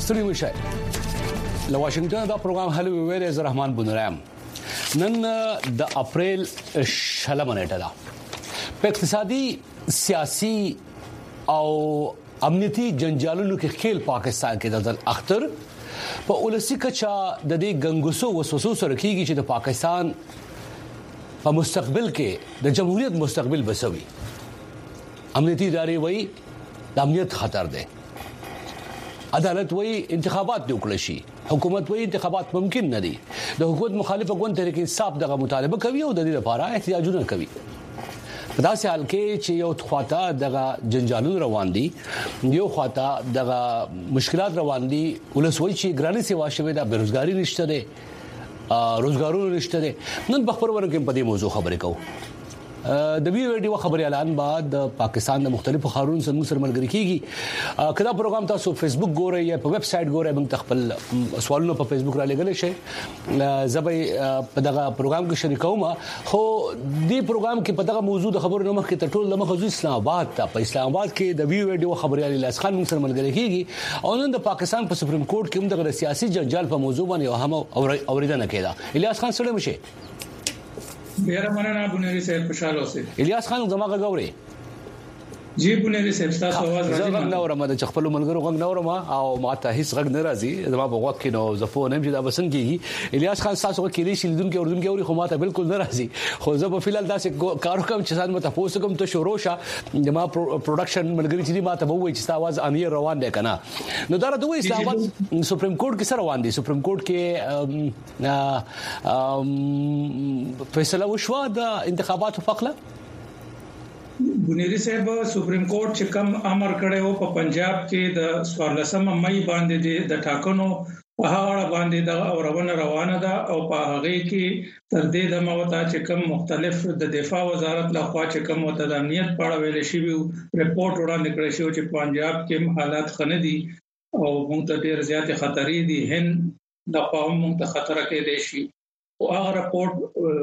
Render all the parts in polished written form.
ستړي مشه له واشنگټن دا پروګرام هلو ویری ز رحمان بنرام نن د اپریل شلمه نیټه ده په اقتصادي سیاسي او امنیتي جنجالونو کې خیل پاکستان کې د اختر په اولسی کچا د دې غنګوسو وسوسو سره کیږي چې د پاکستان په مستقبل کې د جمهوریت مستقبل بسوي امنیتي ادارې وایي د امنیت خطر ده عدالت وایي انتخابات دی وکړي شي حکومت وایي انتخابات ممکن نه دي د حکومت مخالفه غون تحریک انصاف دغه مطالبه کوي او د دې لپاره احتجاجونه کوي په داسې حال کې چې یو خواته دغه جنجالونه روان دي یو خواته دغه مشکلات روان دي ولسوي چې ګراني سیوا شوه د بیروزګاری نشته ده روزګارونه نشته ده نن په خبرونه کې په دې موضوع خبرې کوو د ویډیو خبري اعلان بعد پاکستان د مختلفو خارونو سره ملګری کیږي کدا پروګرام تاسو فیسبوک ګورئ یا په ویب سټ ګورئ موږ خپل سوالونه په فیسبوک را لګل شي زبې په دغه پروګرام کې شریکوم خو دې پروګرام کې په دغه موضوع د خبرو نمخ کې ټول لمخ اسلام آباد ته په اسلام آباد کې د ویډیو خبري الیاس خان موږ سره ملګری کیږي او نن د پاکستان په سپریم کورټ کې موږ د سیاسي جنجال په موضوع باندې هم اوریدنه کېده الیاس خان سره مشه میرا مننه بنيري صاحب خوشاله اوسئ الیاس خان زما غوړې جی بنيري صاحب تاسو आवाज راځي زه غږ نه اورم د خپل ملګرو غږ نه اورم او ماته هیڅ غږ نه راځي زما په وخت کې نو زفون هم چې دا بسن کیږي الیاس خان تاسو کې لري شیلدون کې اردن کې اوري خو ماته بالکل نه راځي خو زه په فعال داسې کارو کوم چې سات مته پوسټ کوم ته شروع شه ما پروډکشن ملګری چې ماته وایي چې تاسو امیر روان دي کنه نو دا د وې اسلام آباد سپریم کورټ کې سره روان دي سپریم کورټ کې فیصله وشوه د انتخاباتو په اړه بنيري صاحب سپریم کورټ چې کم امر کړی و په پنجاب کې د 14 مې باندې د ټاکنو په هغه باندې د روانه ده او په هغه کې تر دې د موتا چې کم مختلف د دفاع وزارت لخوا چې کم متضامنیت پاړه ویل شي ریپورت وړاندې کړی شو چې پنجاب کې حالات خندي او موږ ته ډېر زیات خطرې دي هند د قوم موږ ته خطر کې دي شي او هغه ریپورت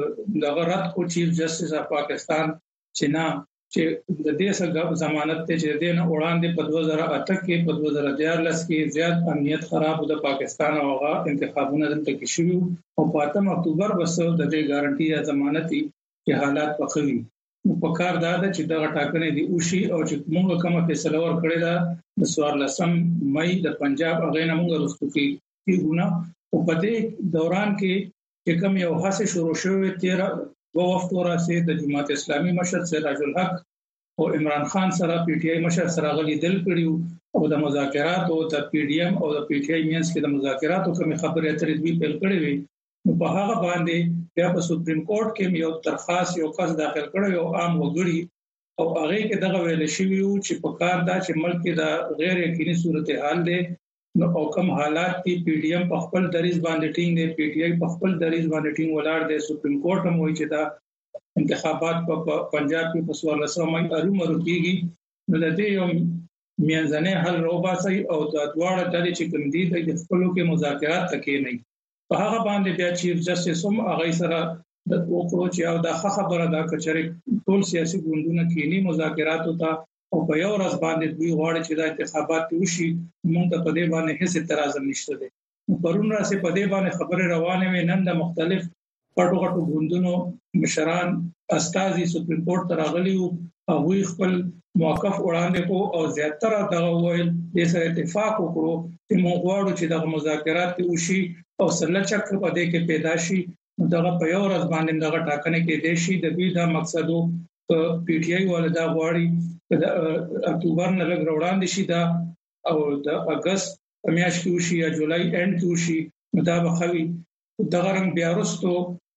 د غرض کو چیف جسټس اف پاکستان چې نه چې د دې څخه ضمانت ته چې دین وړاندې په 2008 کې په 2014 کې زیات امنیت خراب د پاکستان او هغه انتخابونه دلته کې شروع او په 8 اکتوبر وسو د دې ګارانټي یا ضمانت چې حالات پخوي په کار دا چې دا ټاکنې دي او شي او چې موږ کومه فیصله ور کړې ده د 14 مې د پنجاب هغه نه موږ رسو کېږو او په دې دوران کې چې کوم یو حادثه شروع شوه 13 وفد ورسې د جماعت اسلامي مشر سراج الحق او عمران خان سره پی ټ آی مشر سره غلي دل کړیو او د مذاکرات او د پی ډی ایم او د پی ټ آی مینس کې د مذاکراتو کوم خبرې اترې دوی پیل کړې وي نو په هغه باندې بیا په سپریم کورټ کې یو درخواست یو کس داخل کړو یو عام وګړي او هغه کې دغه ویل شوی چې په کار دا چې ملک کې د غیر یقیني صورتحال دی نو او کوم حالات کې پی ډی ایم په خپل دریز باندې ټینګ دی پی ټ آی په خپل دریز باندې ټینګ ولاړ دی سپریم کورټ هم وایي چې دا انتخابات په پنجاب کې په 14 مې ارومرو کېږي نو د دې یو میانځنه حل روباسي او د دواړه ډلې چې کوم دي د خپلو کې مذاکرات تکې نه په هغه باندې بیا چیف جسټس هم هغه سره د وکړو چې او دا خبره دا کچري ټول سیاسي ګوندونه کې نه مذاکرات وتا او په یو ورځ باندې دوی غواړي چې د انتخابات وشي موږ ته په دې باندې هیڅ اعتراض نشته دی پرون راځي په دې باندې خبره روانه وي نن د مختلف پټو غټو ګوندونو مشران استازي سپریم کورټ ته راغلي او خپل موقف وړاندې کو او زیاتره دغه ویل د سره اتفاق وکړو چې موږ غواړو چې د مذاکرات وشي او سلچک په دې کې پیدا شي دغه په یو ورځ باندې دغه ټاکنه کې د شي د دې د مقصدو پی ټ آی ولدا غواړي د اکتوبر نه لږ وړاندې شي دا او د اگست میاشت کې وشي یا جولای اند کې وشي مطابقوي دغه رنګ بیا وروسته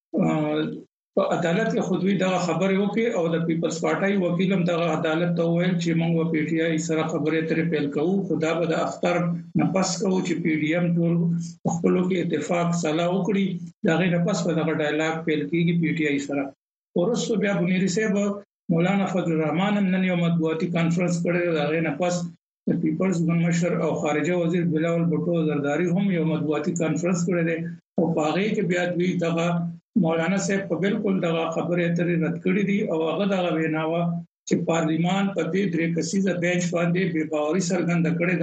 په عدالت کې خودوی دا خبره وکي او د پیپلز پارټي وکیلم دغه عدالت ته ویل چې موږ پی ټ آی سره خبرې ترې پیل کوو خدا به د اختر نه پس کوو چې پی ډی ایم ټول خپلو کې اتفاق صلاح وکړي دغه نه پس په دغه ډایلاګ پیل کیږي پی ټ آی سره ورسره بیا بنيري صاحب مولانا فضل الرحمن نن یو مطبوعاتي کانفرنس کړی دغه نه پس د پیپلز مشر او خارجه وزیر بلاول بټو زرداری هم یو مطبوعاتي کانفرنس کړی دی او هغه کې بیا دوی دغه مولانا صاحب په بالکل دغه خبره اترې رد کړې دي او هغه دغه ویناوه چې پارلیمان په دې درې کسیزه بنچ باندې بے باوري څرګنده کړې ده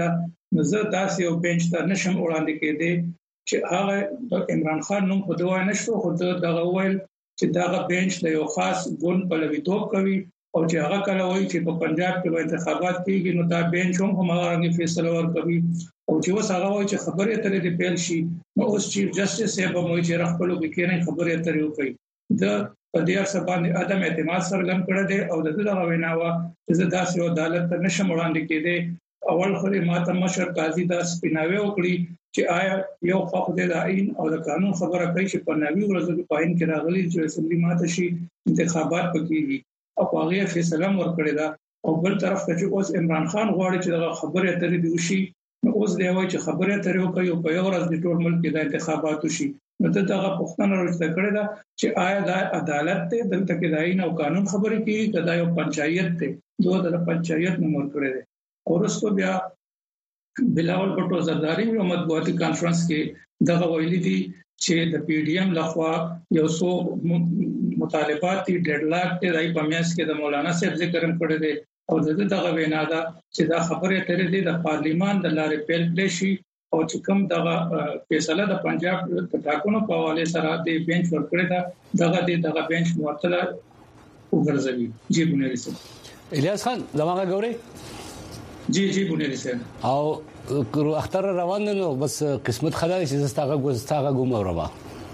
زه داسې یو بنچ ته نشم وړاندې کېدی چې هغه عمران خان نوم په دوه نشو خو دغه ویل چې دغه بنچ د یو خاص ګوند په لویتوب کوي او چې هغه کله وایي چې په پنجاب کې به انتخابات کیږي نو دا بنچ هم هغه رنګ فیصله ورکوي او چې اوس هغه وایي چې خبرې اترې د پیل شي نو اوس چیف جسټس یې به موږ چې خپل کې نه خبرې اترې وکړي د په دې اړه باندې عدم اعتماد څرګند کړی دی او دغه ویناوه چې داسې عدالت ته نشم وړاندې کېدی اول خو ماته مشر قاضي دا سپیناوي وکړي چې آیا یو خو د آئین او د قانون خبره کوي چې په نوي ورځو کې پاین کې راغلي چې اسمبلی ماته شي انتخابات پکېږي او هغه فیصله ورکړی دا او بل طرف ته چې اوس عمران خان غواړي چې دغه خبره اترې دی وشي نو اوس دی وایي چې خبره اترې وکړي او په یو ورځ د ټول ملک کې د انتخابات وشي نو دغه پښتنه راځي کړی دا چې آیا د عدالت ته دلته کې د آئین او قانون خبرې کوي کدا یو پنچایت ته دوه د پنچایت نمبر کړی دی ورستو بیا بلاول بټو زرداری یو مطبوعاتي کانفرنس کې دغه ویلي دي چې د پی ډی ایم لخوا یو څو مطالبات دي ډیډلاک ته راي پمیاس کې د مولانا صاحب ذکر کړی دی او دغه وینا ده چې دا خبره ترې دي د پارلیمان د لارې پیل کړي شي او چې کوم دغه فیصله د پنجاب د ټاکنو په حواله سره د بنچ ورکړی دا دغه بنچ معطله وګرځوي جی بنيري صاحب الیاس خان زموږه ګوري جی بنيري صاحب او اختر روان نو بس قسمت خدای چې زستاغه ګوم اورما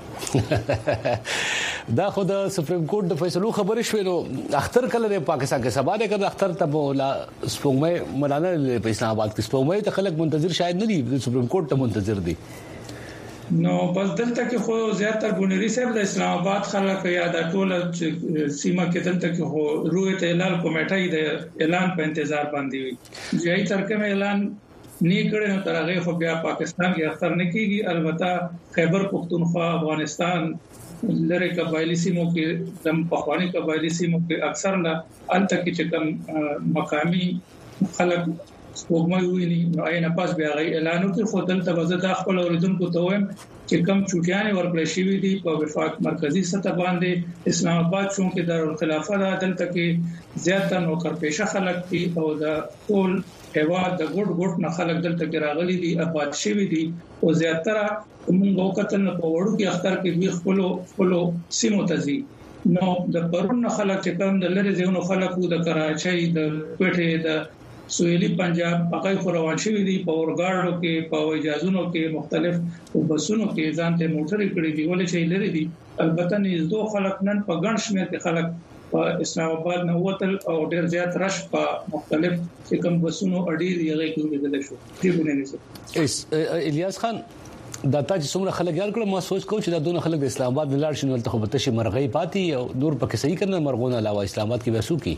دا خو د سپریم کورټ د فیصلو خبرې شوې نو اختر کله د پاکستان کې سبا د اختر ته بولا سپوږمۍ مولانا په اسلام آباد کې سپوږمۍ ته خلک منتظر شاید نه دي سپریم کورټ ته منتظر دي نو بس دلته کې خو زیاتره بنيري صاحب د اسلام آباد خلک یا د ټول سیمه کې دلته کې هو روح ته اعلان کمیټه د اعلان په انتظار باندې وي ځای ترکه اعلان نه کړي نو ترغه خو بیا پاکستان کې اختر نه کیږي البته خیبر پختونخوا افغانستان لری قبایلی سیمو کې د پخوانی قبایلی سیمو کې اکثر نه الته کې چې کوم مقامي خلک سپوږمۍ ویني نو آینه پاس بیا غي اعلان وکړي خو دلته وزدا خپل اوریدونکو ته وایم چې کم چوټیان ورکړل شوې دي په وفاق مرکزی سطح باندې اسلام آباد چونکه دارالخلافه دلته کې زیاتره نوکر پیشه خلک دي او د ټول هوا د ګډ نه خلک دلته کې راغلي دي آباد شوي دي او زیاتره موږ وکتل په وړو کې اختر کې وی خپل سیمو تزي نو د پرون خلک چې کوم د لری ځینو خلکو د کراچۍ د کوټې د سویلي پنجاب هغه روان شوي دي په اورګاډو کې په اجازهونو کې مختلف بسونو کې ځانته موټرې کړې دي ولې چې لري دي البته نه دوه خلک نن په ګڼ شمېر کې خلک په اسلام آباد نه وتل او ډېر زیات رش په مختلف کوم بسونو اړې دی هغه کې لیدل شو دی بنيري الیاس خان دا چې څومره خلک یاد کړو ما سوچ کوم چې دا دونه خلک د اسلام آباد ولر شنو ته خو به تشي مرغۍ پاتې او نور پکې صحیح کړنه مرغونه علاوه اسلام آباد کې وسو کی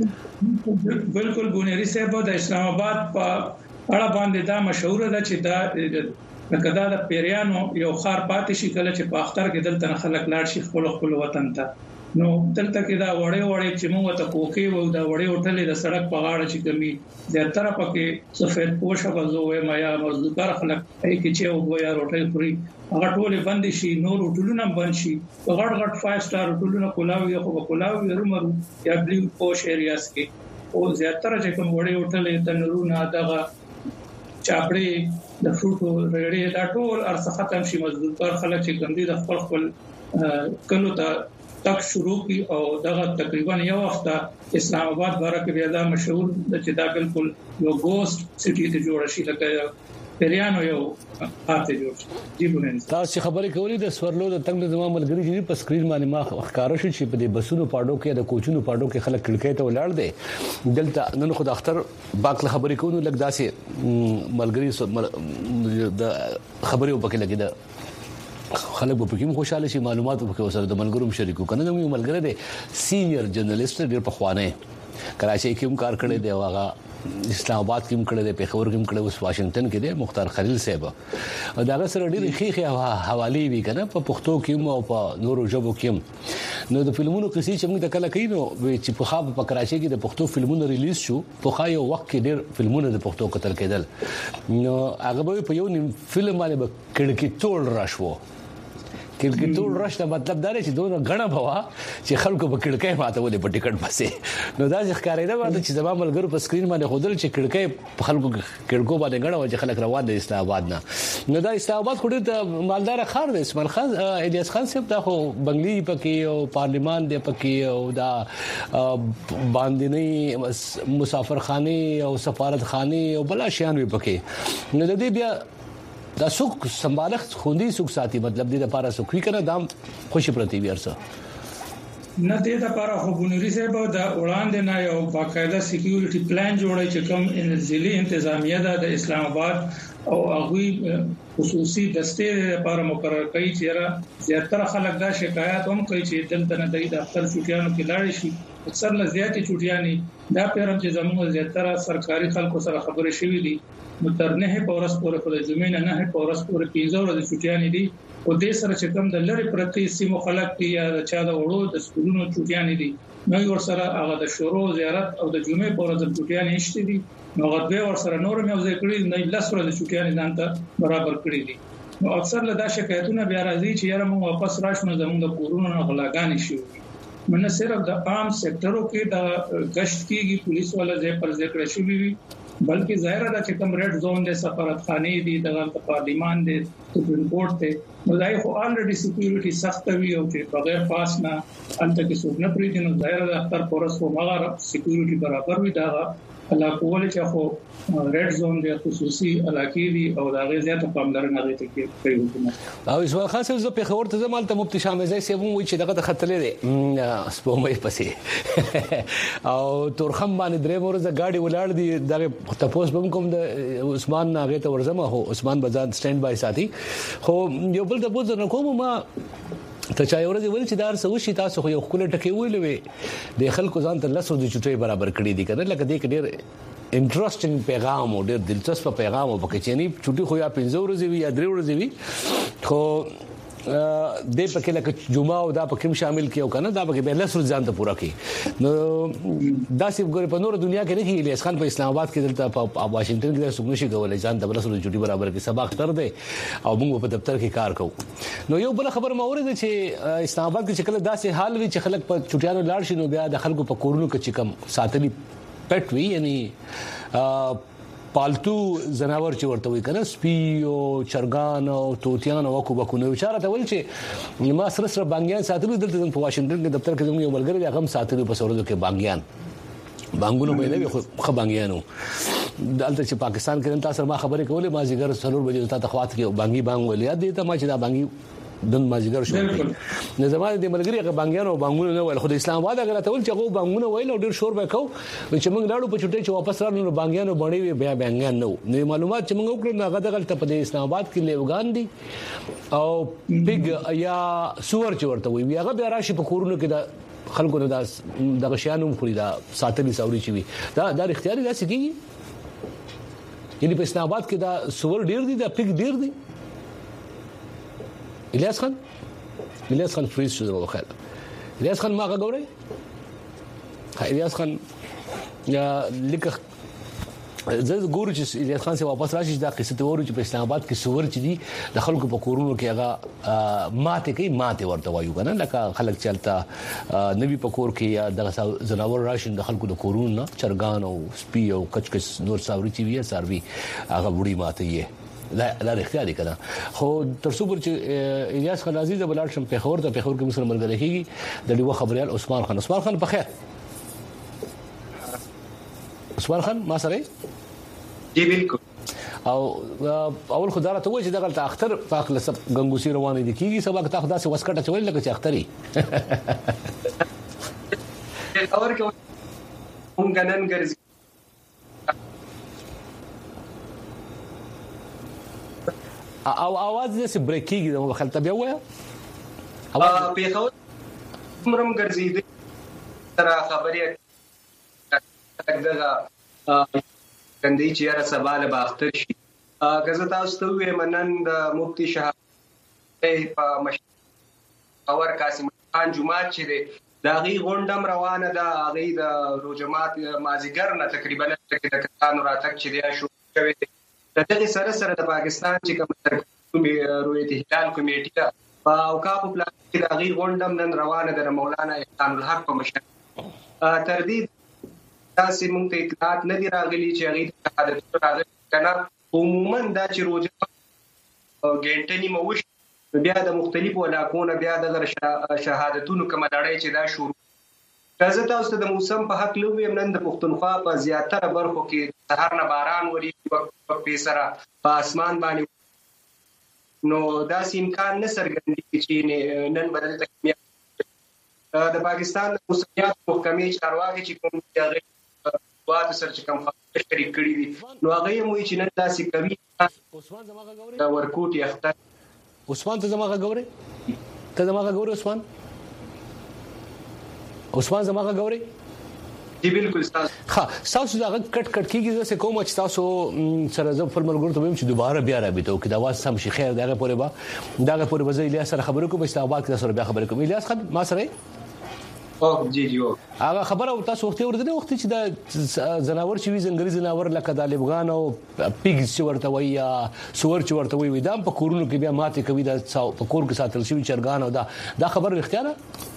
بالکل بنيري صاحب د اسلام آباد په اړه باندې دا مشهور ده چې دا کدا د پیریانو یو خار پاتې شي کله چې په اختر کې دلته خلک لاړ شي خپل وطن ته نو دلته کې دا وړې چې موږ ته کوکي وو دا وړې هوټلې د سړک په غاړه چې کمی زیاتره پکې سفید پوښه غزوې مایا مزدور خلک کې چې وګیا روټي خوري هغه ټول بند شي نور هوټلونه بند شي غټ 5 سٹار هوټلونه کولاوي خو کولاوي رومرو یا بلیو پوش ایریاس کې او زیاتره چې کوم وړې هوټلې تنورونه دغه چاپړې د فروټو رېړې دا ټول ارڅ ختم شي مزدور خلک چې ګندې د خپل کلو ته تک شروع کی او دغه تقریبا یو وخت اسلام آباد باره کې بیا دا مشهور چې دا بالکل یو ګوست سټي ته جوړ شي لکه پیریانو یو هاته جوړ شي جی بنن تاسو خبرې کولې د سورلو د تنگ د ملګری چې په سکرین باندې ما ښکارا شو چې په دې بسونو پاډو کې د کوچونو پاډو کې خلک کړکې ته ولاړ دي دلته نن خو د اختر باکله خبرې کوو لکه داسې ملګری د خبرې وبکه لګي دا خلک په کوم خوشاله شي معلومات په سره د ملګرو شریکو کنه نو ملګری دی سینیئر جرنالیست ډیر په خوانه کراچۍ کې هم کار کړی دی واغه اسلام آباد کې هم کړی دی پیښور کې هم کړی اوس واشنگټن کې دی مختار خلیل صاحب دا سره ډیر خيخه حواله وی کنه په پښتو کې او په نورو ژبو کې نو د فلمونو قصې چې موږ د کله کینو چې په خاب په کراچۍ کې د پښتو فلمونو ریلیز شو په خایو وخت کې ډیر فلمونه د پښتو قتل کېدل نو هغه په یو نیم فلم باندې کړي ټول راشو کې ټول راشته مطلب دا چې دوه غڼه بوا چې خلکو په کړکۍ ماته ولې په ټیکټ پسې نو دا ښکارېده ورته چې زما ملګرو په سکرین باندې خودل چې کړکۍ په خلکو کړکو باندې غڼه و چې خلک روان دي اسلام آباد نه نو دا اسلام آباد خو ډېر مالدار خار دی اسماعیل خان الیاس خان صاحب دا خو بنگلي پکې او پارلیمان دی پکې او دا باندې مسافرخانه او سفارتخانه او بلا شیان وي پکې نو د دې بیا دا څوک سمبالښت خوندي څوک ساتي مطلب دې لپاره څوک وی کنه دام خوشي پرتی ورسه نه دې لپاره خو بنوري صاحب دا وړاندې نه یو باقاعده سکیورټي پلان جوړی چې کوم ضلعي انتظامیه د اسلام آباد او هغه خصوصي دستې لپاره مقرر کړي چې زیاتره خلک دا شکایت هم کوي چې دلته نه د دفتر چټیانو کې لاړ شي اکثر لزیاتې چټیانی دا پیرم چې زموږ زیاتره سرکاري خلکو سره خبرې شوې دي مترنه پورس پورې په جمعې نه پورس پورې 15 ورځې چټیانی دي او د سره چې کوم د لری پرتی سیمو خلک دي یا چا د وړو د سکولونو چټیانی دي نو ور سره هغه د شورو زیارت او د جمعې پورز چټیانی نشته دي نو غوډه ور سره نور مې وځي کړی نه لسره د چټیانی دانته برابر کړی دي نو اکثر له دا شکایتونه بیا راځي چې یاره موږ واپس راشو زموږ د کورونو نه غلاګانې شي منه صرف د عام سېکټرو کې د گشت کېږي پولیس ولا ځای پر ځای کړی شي وي بلکې ظاهر ده چې کوم ریډ زون د سفارتخانه دي د پارلیمان دي سپریم کورټ ته نو دای خو الریډي سکیورټي سخت وي او چې بغیر پاس نه انت کې څوک نه پریږدي نو ظاهر ده اختر پورس او مغه سکیورټي برابر وي دا علاقه ولې چې خو ریډ زون د خصوصي علاقې دي او دا غي زیاته پاملرنه غوښتي کوي حکومت او اسماعیل خان صاحب په خبرته زمال ته مفتي شامزي سیبو وی چې دغه خطلې دي سپومې پسې او تورخم باندې درې ورځې گاډي ولاړ دي دغه تپوس بم کوم د عثمان ناغه ته ورزمه هو عثمان بازار سټاند بای ساتي خو یو بل د بوز نه کوم ما ته چا ورته ویل چې دار سوشي تاسو خو یو خپل ټکی ویلې د خلکو ځان ته لسو د چټي برابر کړی دي کنه لکه دې ډېر انټرېستینګ پیغام او ډېر دلچسپ پیغام وکړي چې نه چټي خو یا 15 ورځې وي یا 3 ورځې وي خو د پکې لکه جمعه او دا پکې شامل کیو کنه دا پکې به لسر ځان ته پورا کی نو دا سی ګور په نور دنیا کې نه کیږي الیاس خان په اسلام آباد کې دلته په واشنگټن کې څنګه شي کولای ځان ته لسر چټي برابر کې سبق تر دی او موږ په دفتر کې کار کوو نو یو بل خبر ما اورید چې اسلام آباد کې شکل داسې حال وی چې خلک په چټیانو لاړ شي نو بیا د خلکو په کورونو کې چې کم ساتلی پټ وی یعنی پالتو زناور چې ورته وي کنه سپي او چرګان او توتیان او کوبکونه اشاره ته ول چې ما سره بانګیان ساتلو دلته په واشنگټن کې دفتر کې زموږ یو ملګری هغه ساتلو په سورلو کې بانګیان بانګونو مې نه خو بانګیانو دلته چې پاکستان کې تاسو ما خبرې کولې ما زیګر سلور بجې ته خواته کې بانګي بانګ ولې یاد دي ته ما چې دا بانګي دن مازیګر شو نه زموږ د ملګری هغه بانګیانو بانګونو نه ول خو د اسلام آباد هغه ته ول چې هغه بانګونو ویل او ډیر شور وکاو چې موږ لاړو په چټي چې واپس راغلو نو بانګیانو باندې بیا بانګیان نو معلومات چې موږ وکړو هغه دغه په اسلام آباد کې لیوګان دي او بیگ یا سور چې ورته وي هغه بیا راشي په کورونو کې دا خلکو نه د غشیانو خوري دا ساتلي سوري چوي دا اختیاري دا سګي یعنی په اسلام آباد کې دا سور ډیر دي دا بیگ ډیر دي الیاس خان فریز شو زما خیال الیاس خان ما غوړی الیاس خان یا لیکه زه ګورم چې الیاس خان سي واپس راشي دا قصه ته ورو چې په اسلام آباد کې سور چې دي د خلکو په کورونو کې هغه ماته ورته وایو کنه لکه خلک چلتا نبی په کور کې یا د زناور راشي د خلکو د کورونو چرګان او سپي او کچکس نور ساوري چې وي ساروي هغه وړي ماته یې لا اختیاري کړه خو تر څو چې الیاس خان عزیز بلال شم په خبر ته په خبر کې مسلمان ملګری کیږي د لیوه خبريال عثمان خان په خیر عثمان خان ما سره جی بالکل او اول خدای ته وایي چې دغه اختر فاقله سب غنګوسی روان دي کیږي سبا ته خدای سي وسکټه چول لکه چې اختري اور کې هم غنن ګرځي او आवाज دې بریک کیږي نو خلک بیا وایي په خو مرم ګرځي دې تر خبرې دغه کندي چې را سوال به اختر شي غزه تاسو ته وې منن د مفتی شاه په مشاور قاسم خان جمعه چې دا غي غونډم روانه ده غي د روجمات مازیګر نه تقریبا د کسانو راتک چې دی شو کوي د دې سره د پاکستان چې کوم رویت هلال کمیټه په اوقاف پلان کې د غي غونډم نن روانه ده مولانا احسان الحق په مشر تر دې تاسو مونږ ته اطلاعات نه دی راغلي چې هغه شهادت راغلي کنه. عموما دا چې روزه ګنټنی موش بیا د مختلفو علاقونو بیا د شهادتونو کوم لړۍ چې دا شروع کزه تاسو د موسم په حق لوي نن د پښتونخوا په زیاتره برخو کې سهار نه باران وري په سره په اسمان باندې نو دا امکان نه څرګندېږي چې نن بدل تکمیه د پاکستان د موسمیات محکمې چارواکي چې کوم دی واته سره چې کوم شریک کړی دي نو هغه مو چې نن تاسو کوي عثمان زماغه غوري دا ورکوټ یخته عثمان ته زماغه غوري ته زماغه غوري عثمان زماغه غوري دی بالکل تاسو تاسو دا کټ کیږي زه کوم چې تاسو سره زه پر ملګرو ته ویم چې دوباره بیا راځو کې دا واس سم شي خیر دغه پورې به زه الیاس سره خبرې کوم چې آباد کې سره بیا خبرې کوم. الیاس خان ما سره جی هغه خبره تاسو وخت ورته وخت چې دا زناور چې وی زنګري زناور لکه د لبغان او پیګز چې ورته وي یا سور چې ورته وي دا په کورونو کې بیا ماته کوي دا په کور کې ساتل شي چرګان او دا خبر اختیار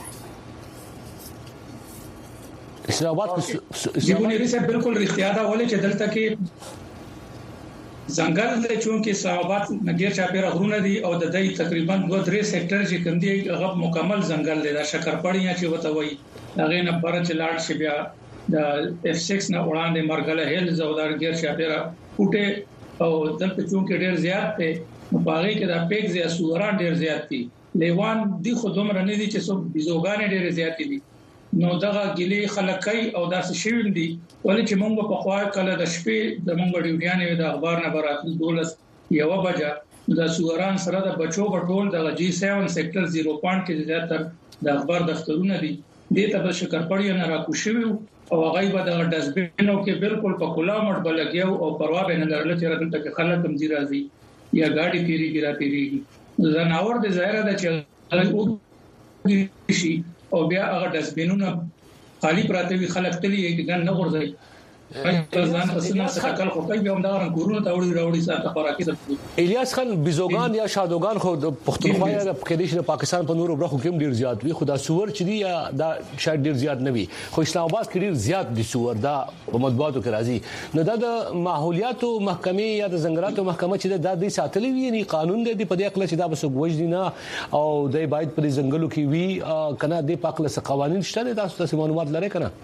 اسلام آباد یو نه ریسه بالکل اختیار دا ولې چې دلته کې ځنګل له چون کې اسلام آباد نګیر چاپیره غرونه دي او د دې تقریبا 2-3 سېکټر چې کوم دي هغه مکمل ځنګل دی دا شکرپړیا چې وته وي هغه نه پر چې لاړ شي بیا د F6 نه وړاندې مرګله هیلز او د نګیر چاپیره کوټه او دلته چون کې ډېر زیات دی په هغه کې د پیګز یا سوران ډېر زیات دي لیوان دي خو دومره نه دي چې څو بيزوګان ډېر زیات دي نو دغه ګلي خلکای او داسې شویم دي ولې چې موږ په خوا کله د شپې د موږ ډیوټیانې د اخبار نه براتل 12 بجه د سوران سره د بچو په ټول د G7 سېکټر 0 پوینټ کې زیاتره د اخبار دفترونه دي د ته د شکرپړی نه راکوشوي او هغه به د ډسبینو کې بالکل په کولا مټ بلګیو او پروا به نه لرل چې راته کې خلک هم راځي یا ګاډي تیریږي را تیریږي زناور د ظاهره د چې شي او بیا هغه ډسبینونه خالی پراته وي خلک تلي ګن نه ورځي ځان پسنه سکل خو کوي هم دا رنګورونه ته وړي ساته خوراکي ده. الیاس خان بيزوګان یا شادوګان خو د پښتونخوا یا د کېدیش د پاکستان په نورو برخو کې ډیر زیات وي خدا سور چې دی یا دا شاید ډیر زیات نه وي خو اسلام آباد کې ډیر زیات دي سور دا په مطبوعاتو کې راځي نو دا د ماحولیاتو محکمې یا د زنګراتو محکمه چې دا د ساتلې وي یعنی قانون دی په دې اقل چې دا بس وجدي نه او د باید په ځنګلو کې وي کنه د پاکله څخه قوانين شته تاسو معلومات لرئ کنه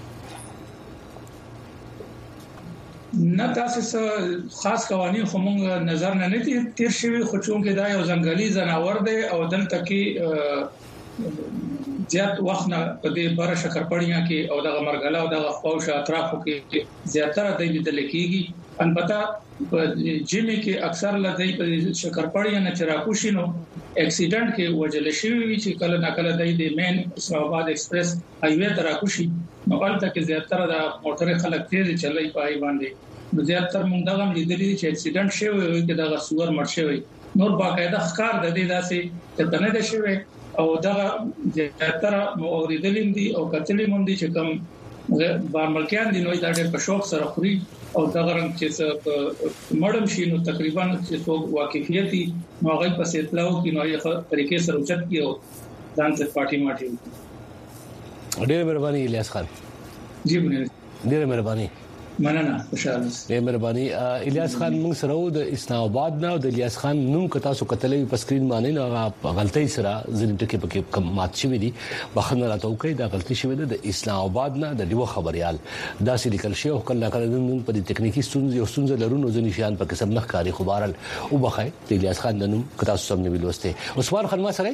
نه تاسو خاص قوانين خو مونږ نظر نه تیر شوی خو چون کې دا یو ځنګلي زناور دی او دلته کې زیات وخت نه په دې بار شکرپړیا کې او د مرګلا او د خپوش اطرافو کې زیاتره د لیدل کېږي البته په جمی کې اکثر لدی په شکرپړیا نه چراکوشینو اکسیډنټ کې وجل شوی چې کله ناکله د مین اسلام آباد ایکسپریس هایوې تراکوشي نو البته کې زیاتره د موټر خلک تیز چلای پای باندې نو زیاتره موږ دا هم لیدلې چې اکسیډنټ شوی وي چې دا سور مړ شوی نور باقاعده ښکار د دې داسې ته نه ده شوی او دا زیاتره اوریدلې دي او کتلې مونږ دي چې کوم بارملکیان دي نو دا ډېر په شوق سره خوري او دا غرم چې مړم شي نو تقریبا چې څو واقعیتي نو هغه په اطلاع کې نو یې طریقې سره اوچت کیو ځان ته پارټي ماټي ډېر مهرباني الیاس خان جی بنه ډېر مهرباني مننه خوشاله ډېر مهرباني الیاس خان موږ سره د اسلام آباد نه د الیاس خان نوم کتا سو کتلې په سکرین باندې نه غلطۍ سره ځینې ټکي پکې کم مات شوی دي بخنه راته کوي دا غلطي شوی ده د اسلام آباد نه د دیو خبريال دا سې لیکل شي او کله کله په دې ټکنیکی ستونزې او ستونزې لرونو ځینې شیان په قسم نه ښکاری خبرال او بخای د الیاس خان نوم کتا سو سم نه ویلوسته عثمان خان ما سره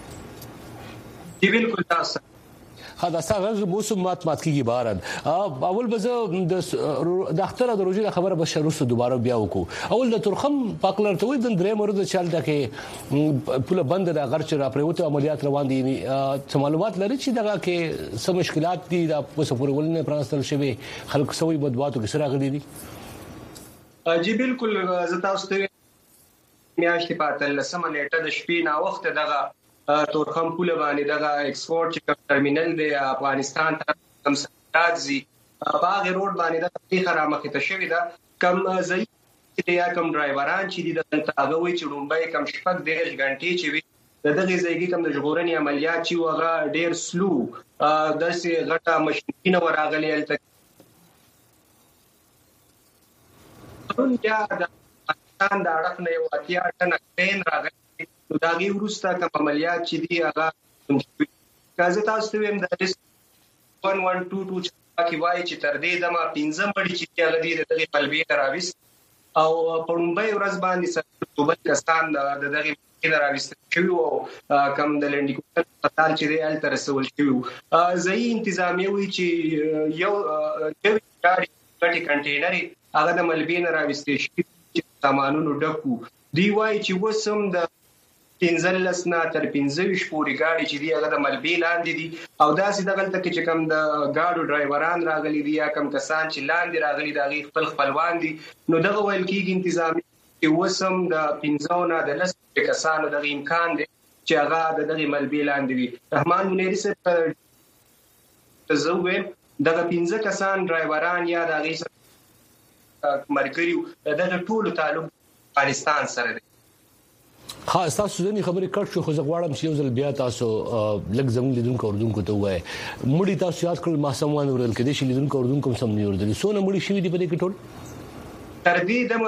دی بالکل تاسو دا څنګه موسم مات کیږي بارد اول به د اختر د روزي خبره به شروع دوباره بیا وکړو اول د ترخم پاکلر ته وي د درې مرده چالت کې پوله بند د غرچ را پروت عملیات روان دي معلومات لري چې دغه کې څه مشکلات دي د پوسپورول نه پرانستل شوی خلک سوي بدواتو کې سره غلي دي جی بالکل زه تاسو ته میاشتې پاتل لسمه نیټه د شپې نا وخت دغه تورخم پوله باندې دغه ایکسپورت چې ټرمینل دی افغانستان ته کم راځي باغ روډ باندې د تخریخ را مخې ته شوی دا کم ځای یا کم ډرایوران چې د تاغوي چې لومبای کم شپږ 10 غنټې چې وي د دغه ځایګي کوم د ژغورنې عملیات چې وغه ډیر سلو داسې غټه ماشینونه وراغلي الته یا د پاکستان د اړخ نه یو اتیا ټن کین راغلي نو دا غي ورسته کوم عملیات چې دی هغه کازه تاسو ته هم د 1122 چې وایي چې تر دې دمه 15 مړي چې هغه دی د قلبي راويس او په لومبۍ ورځ باندې څوبل کسان د دغه راويست شو کم د لنډیکو هسپتال چې ریال تر رسول شو ځای انتظامیه وی چې یو غاډي کنټینر هغه د ملبین راويست شي چې سامانونو ډکو دی وای چې وسم د 15 نه تر 15 پورې گاډي چې دی هغه د ملبې لاندې دي او داسې دغلته کې چې کم د گاډو ډرایوران راغلي دي یا کم کسان چې لاندې راغلي دا غي خپلوان دي نو دغه ویل کېږي تنظیمي چې وسم د 15 نه د 10 کسانو د امکان دي چې هغه د دغه ملبې لاندې وي رحمان منيري سره تزوې دغه 15 کسان ډرایوران یا د غي مرګريو دغه ټول تعلق افغانستان سره دی خاص تاسو ځنی خبرې کړ شو خو زغواړم چې یو ځل بیا تاسو لږ زموږ لیدونکو اوردونکو ته وایي مړی تاسو یاد کړل ما سموان ورل کې دي چې لیدونکو اوردونکو سم نه وردل سونه مړی شوی دی په دې کې ټول تر دې دمو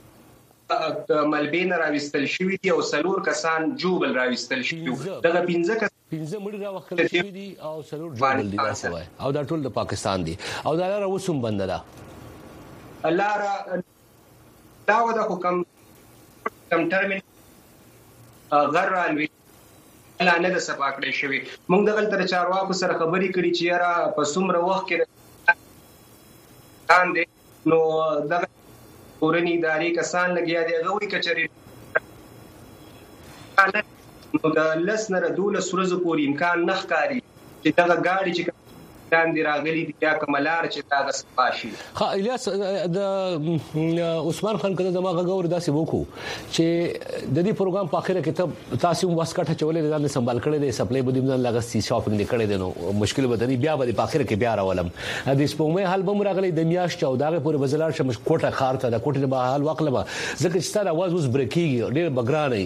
ملبین راويستل شوی دی او سلور کسان جوبل راويستل شوی دغه 15 مړي راوخل شوی دي او سلور جوبل دي تاسو وایي او دا ټول د پاکستان دي او دا لاره وسوم بندره الله را دا ودا حکم ټرمینل غرانوي لا نه د سپاکړې شوی موږ دغه تر چارواکو سره خبرې کړې چې یاره په څومره وخت کې باندې نو دغه کورنۍ ادارې کسان لګیا دي غوي کچري نو د لسنره 12 ورځې پورې امکان نه ښکاري چې دغه گاډي چې لاندې راغلي دي یا کملار چې تاسو سپاشي ها الیاس د عثمان خان کده دماغه غور داسې وکړو چې د دې پروګرام په اخر کې تاسو واسکټه چولې ځان سنبال کړي د سپلای بده نه لګسي شاپینګ کړي دي نو مشکل به دی بیا به په اخر کې بیا راولم د سپومې حل بم راغلي د میاش 14 پورې بزلار شمش کوټه خار ته د کوټه به حل وکړه ځکه چې ستاره आवाज اوس بریکيږي ډېر بګرانه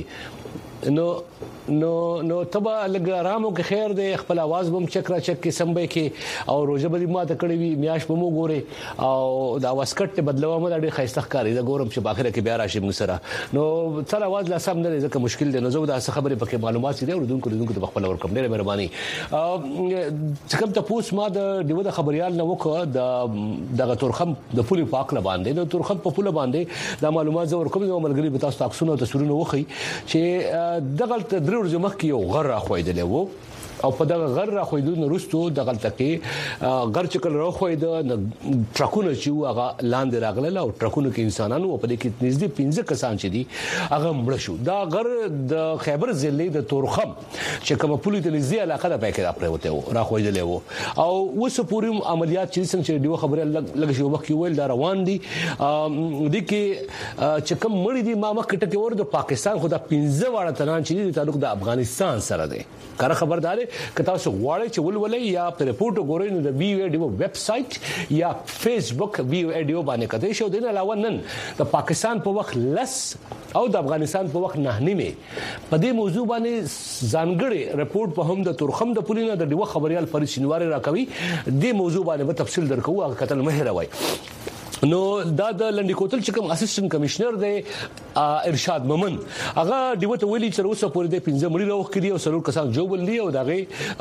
نو تبا لګرامو کې خیر دی خپل आवाज بم چکرا چک کې سمبې کې او روزه به ما ته کړی وی میاش بمو ګوره او دا واسکټ بدلوه مې ډېر خیسته ښکاری دا ګورم چې باخره کې بیا راشي موږ سره نو تر आवाज لا سم نه ځکه مشکل دی نو زه دا خبره پکې معلومات دي ورودونکو ته خپل ورکم ډېر مهرباني څنګه ته پوس ما د دیو د خبريال نو وکړه د تورخم د پولي پاک ل باندې د تورخم په پوله باندې دا معلومات زه ورکوم نو ملګری به تاسو تاسو تصویرونه وخی چې دغه درې ورځې مخکې یو غر راخویدل وو او په دغه غر راخویدو نورستو دغه تکي غر چکل راخوید ټرکونه چې هغه لاندې راغله او ټرکونه کې انسانانو په دې کې نږدې 15 کسان چې دي هغه مړ شو دا غر د خیبر ضلع د تورخم چې کوم پولیس د نږدې علاقه د پکې راپروته وو راخویدل وو او وس پورې عملیات چې څنګه دیو خبره لږ شو وخت ویل دا روان دي د کې چې کوم مړي دي ما مخکې ټکی ور د پاکستان خو د 15 واړه تنان چې تعلق د افغانستان سره دی کار خبردار که تاسو غواړئ چې ولولئ یا په ریپورت وګورئ نو د وی ویډیو ویب سټ یا فیسبوک وی ویډیو باندې کتئ شو دین علاوه نن د پاکستان په وخت لس او د افغانستان په وخت نه نیمه په دې موضوع باندې ځانګړي ریپورت په هم د تورخم د پولیسو د دیو خبريال فرید شینواری راکوي دې موضوع باندې په تفصیل درکو هغه قتل مهر وای نو دا د لنډی کوتل چې کوم اسسټنټ کمشنر دی ارشاد مومن هغه دیوته ویلي چې اوسه پورې د 15 مړي راوخ کړي او سلور کسان جوړ دي او دغه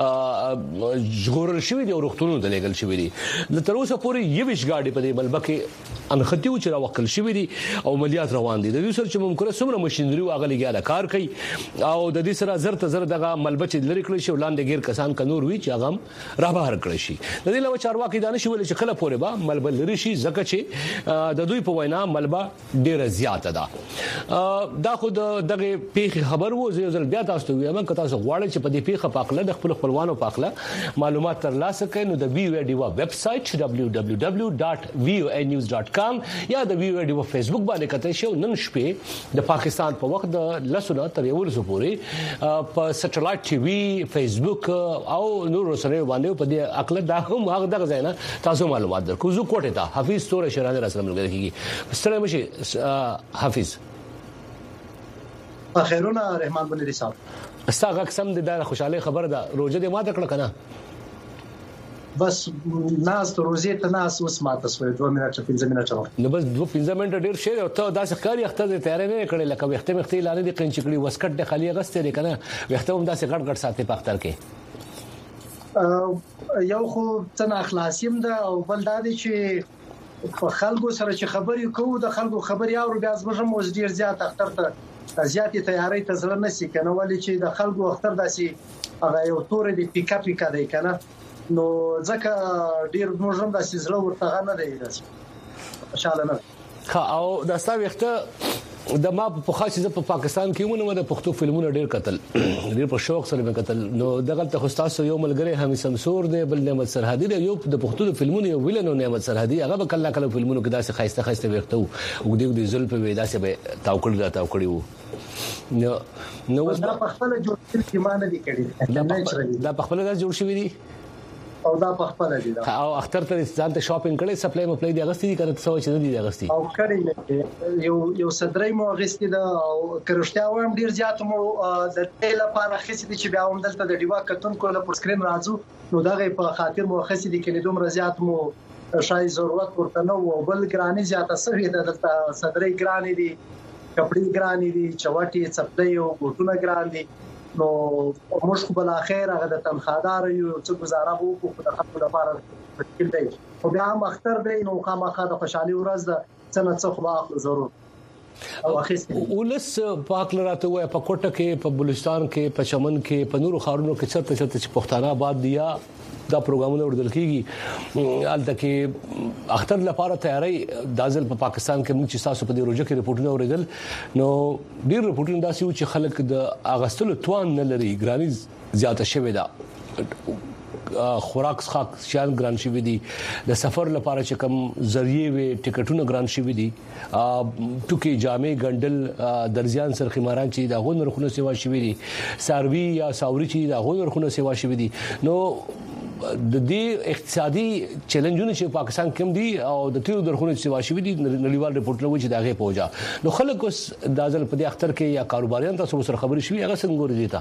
جوړل شوی دی او وختونو د لیګل شوی دی تر اوسه پورې یوش گاډي په دې ملبکه انختیو چې راوخل شوی دی او عملیات روان دي د دې سره چې ممکن سمره ماشينري او هغه لګیا کار کوي او د دې سره زر ته زر دغه ملبچ لری کړی شو لاندې غیر کسان کنور وی چې هغه را بهر کړی شي د دې لو چارواکي دانش ویل چې کله پورې با ملبل لري شي زکه چې د دوی په وینا ملبا ډیره زیاته ده دا خو دغه پیخي خبر وو زه ځل بیا تاسو ته وایم که تاسو غواړئ چې په دې پیخه پاکله د خپل خپلوانو پاکله معلومات ترلاسه کړئ نو د وی ویډیو ویب سټ www.voanews.com یا د وی ویډیو فیسبوک باندې کتئ شو نن شپه د پاکستان په وخت د لسونه تر یو ورځې پورې په سټلایټ ټي وي فیسبوک او نور سره باندې په دې عقل دا هم هغه دغه ځای نه تاسو معلومات درکو زه کوټه ته حفیظ تور شرانه رسول ملګری کیږي ستړي مشي حفیظ خیرونه رحمان بنيري صاحب استاغه قسم د خوشاله خبر ده روزه دې ماته کړه کنه بس ناس ته روزه ته ناس اوس ماته سوې 2 منټه 15 منټه نو بس 2-15 منټه ډیر شي او ته داسې کاری اخته دې تیار نه کړې لکه وخت اعلان دي قنچ کړي وسکټ د خالی غسته لري کنه وخت هم داسې غړ ساتي په اختر کې یو خو څنګه اخلاصیم ده او بل دا دي چې په خلکو سره چې خبرې کوو د خلکو خبرې اورو بیا زموږ مو ډیر زیات اختر ته زیاتې تیاری ته ځل نه سي کنه ولې چې د خلکو اختر داسي هغه یو تور دی پیکا دی کنه نو ځکه ډیر موږ هم داسې زړه ورته نه دی داسې خوشاله نه او دا ستاسو وخت د ما په خاصه په پاکستان کې ونه د پښتو فلمونو ډیر قتل ډیر په شوق سره قتل نو دغه ته خصاص یو ملګری هم سمسور دی بل نعمت سرحدي دی یو د پښتو فلمونو یو ویلنو نعمت سرحدي هغه به کله کله فلمونو کې داسې خاصه وخت وو او د زلف په داسې به تاوکړی وو نو دا په خپل جوړ کې مان دي کړی دا په خپل جوړ شوی دی او دا په خپل دي او اختر ته ځان ته شاپینګ کړي سپلای مپلای دی اغستی کنه څه چې نه دی اغستی او کړي یو صدرې مو اغستی دا او کرشتیا وام ډیر زیات مو د تل لپاره خسي دي چې بیا هم دلته د ډیوا کتون کوله پر سکرین راځو نو دغه په خاطر مو خسي دي کې دومره زیات مو شای ضرورت ورته نو بل ګرانی زیاته سوي د صدرې ګرانی دي کپڑے ګرانی دي چواټي چپلې او ګوټونه ګران دي نو موږ په بل اخر هغه د تنخوادار یو څه گزاره وو په د خپل لپاره مشکل دی او بیا هم اختر دی نو خامخا د خوشحالي ورځ ده څنګه خو اخلو ضرور او اخیست ولس پاک لراته وای په کوټه کې په بلوچستان کې په چمن کې په نورو خارونو کې چرته چې پښتانه آباد دیا دا پروګرامونه وردل کیږي الته کې اختر لپاره تیاری دازل په پاکستان کې موږ چې تاسو په دې روزه کې رپورټونه اوریدل نو ډیر رپورټونه داسي و چې خلک د اغستلو توان نه لري ګرانی زیاته شوی دا خوراک شان ګران شوی دي د سفر لپاره چې کوم ذریعہ وي ټیکټونه ګران شوی دي ټوکی جامې ګندل درځيان سرخماران چې دا غون رخونه سیوا شوی دي ساروی یا ساوري چې دا غون رخونه سیوا شوی دي نو د دې اقتصادي چیلنجونه چې پاکستان کې دي او د تیرو درخونه چې واشوي دي نړیوال رپورټونه وایي چې داغه پوجا نو خلک اوس دازل په دې اختر کې یا کاروباریان تاسو سره خبري شوي هغه څنګه ګوري دي تا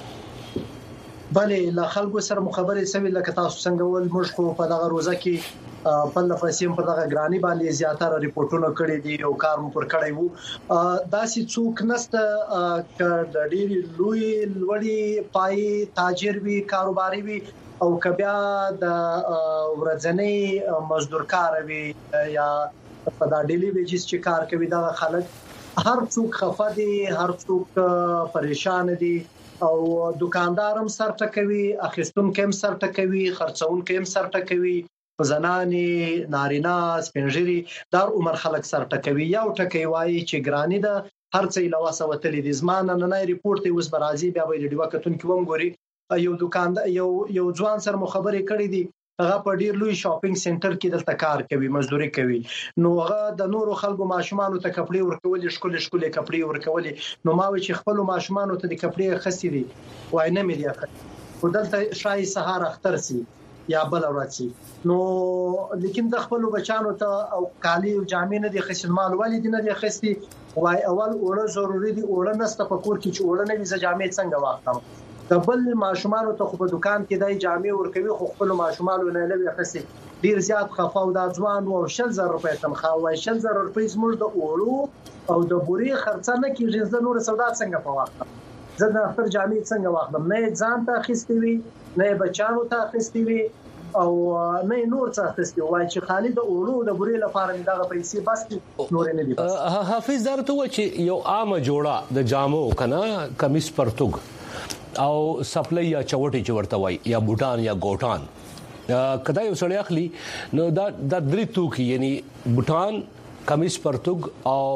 بله لا خلکو سره مخابره سوي لکه تاسو څنګه ول موږ په دغه روزه کې په لفظیم په دغه ګرانی باندې زیاتره رپورټونه کړي دي او کار مو پر کړی وو داسې څوک نسته د ډېری لوی لوړی پای تاجر وی کاروباري وی او کبیا د ورځنی مزدورکار وی یا په دا ډیلی ویجز چې کار کوي دا خلک هر څوک خفه دي هر څوک پریشان دي او دکاندار هم سر ټکوي اخیستون کم سر ټکوي خرڅون کم سر ټکوي زناني نارینه سپنجري دار عمر خلک سر ټکوي یو ټکوي وایي چې ګرانی ده هر څه لواسه وتلې دي زمانه نه ریپورت اوس برازي بیا ویل دی وکتون کې ومګوري یو دکاندار یو ځوان سره مخابره کړی دي هغه په ډیر لوی شاپینګ سنټر کې دلته کار کوي مزدوري کوي نو هغه د نورو خلکو ماشومان ته کپڑے ورکول شکل کپڑے ورکول نو ما و چې خپل ماشومان ته د کپڑے خسي دي وای نه مې دی ودلته شای سهار اختر سي یا بل ورځي نو لیکن د خپل بچانو ته او کالی او جامې نه دي خسي مال والد نه دي خسي وای اول اوړه ضروري دي اوړه نسته په کور کې چې اوړه نه وي جامې څنګه واخلم قبل ماشومان ته خو په دکان کې دای جامې ورکوي خو خپل ماشومان نه لوي خسي ډیر زیات خفاو د ځوان او 6000 روپۍ تنخواه وای 6000 روپۍ زموږ د اوړو او د بوري خرڅه نه کیږي زه نور سودا څنګه په واخلم زه د اختر جامې څنګه واخلم نه ځان ته اخیستې وي نه بچانو ته اخیستې وي او نه نور څه اخیستې وای چې خالد د اوړو د بوري لپاره دغه پیسې بس نور نه دي حافظ درته و چې یو عامه جوړه د جامو کنه کمیس پرتګ او سپلای یا چوټي چې ورته وای یا بوټان یا ګوټان کدا یو سړی اخلي نو دا درې توکي یعنی بوټان کمیس پرتګ او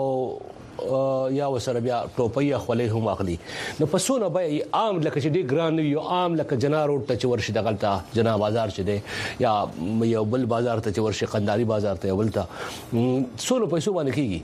یا وسره بیا ټوپۍ خولې هم اخلي نو پسونه به عام لکه چې ډیر ګران یو عام لکه جنا روډ ته ورشي دغلطه جنا بازار چې دی یا یو بل بازار ته ورشي قنداري بازار ته ولته سونو پیسو باندې کیږي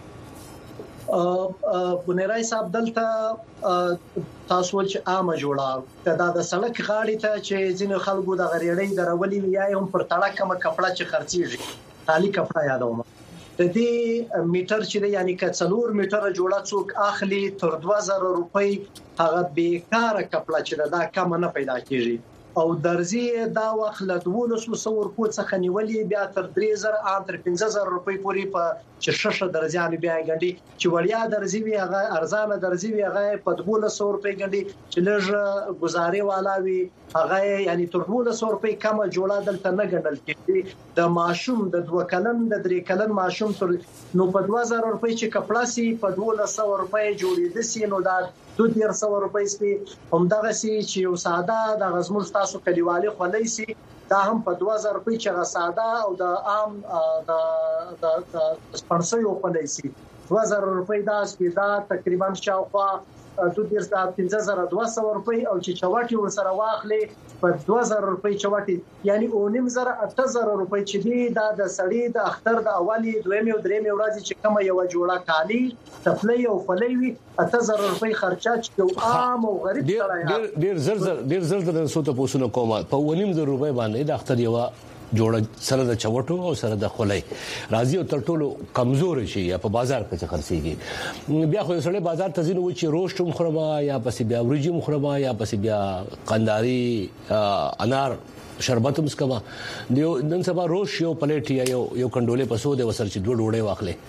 بنیرای صاحب دلته تاسو چې عامه جوړه دا د سړک غاړې ته چې ځینې خلکو د غریړې درولې یا هم پر تړه کوم کپڑا چې خرڅيږي خالي کپڑا یادوم د دې میټر چې یعنی کڅلور میټر جوړه څوک اخلي تر 2000 روپۍ هغه بیکاره کپړه چې دا کم نه پیدا کیږي او درزي دا وخت له 1200 ورکو څخه نیولې بیا تر 3000 ان تر 15000 روپۍ پورې په چې شش درځان بیا غندي چې وړیا درزي وي هغه ارزانه درزي وي هغه په 1200 روپۍ غندي چې لږ گزاري والا وي هغه یعنی تر 1200 روپۍ کم جوړه دلته نه غندل کیږي د ماشوم د 2 کلن د 3 کلن ماشوم تر نو په 2000 روپۍ چې کپړه سي په 1200 روپۍ جوړې دي نو دا 200 روپۍ سي همدغه سي چې یو ساده د غزمور تاسو کلیوالي خولای سي دا هم په 2000 روپۍ چې ساده او د عام د سپانسر یو خولای سي 2000 روپۍ دا سپیدا تقریبا شاوخوا 2,200 روپۍ او چې چوټي ورسره واخلې په 2000 روپۍ چوټي یعنی 9,000 روپۍ چې دی دا د سړی د اختر د اولی دویم او دریم ورځ چې کومه یو جوړه کالی تفلی او فلوي 8000 روپۍ خرچه چې عام او غریب سره ډیر زر د سوته پوسونه کومه په 9,000 روپۍ باندې د اختر یو جوړه سره د چوټو او سره د خولای راځي او تر ټولو کمزور شي یا په بازار کې خرڅيږي بیا خو سره بازار ته ځینو چې روشتوم خرما یا پسې بیا ورجیم خرما یا پسې بیا قنداري انار شربت مسکما نن سبا روش یو پلیټ یا یو کندولې پسو د وسر چې دوه ډوډۍ واخلې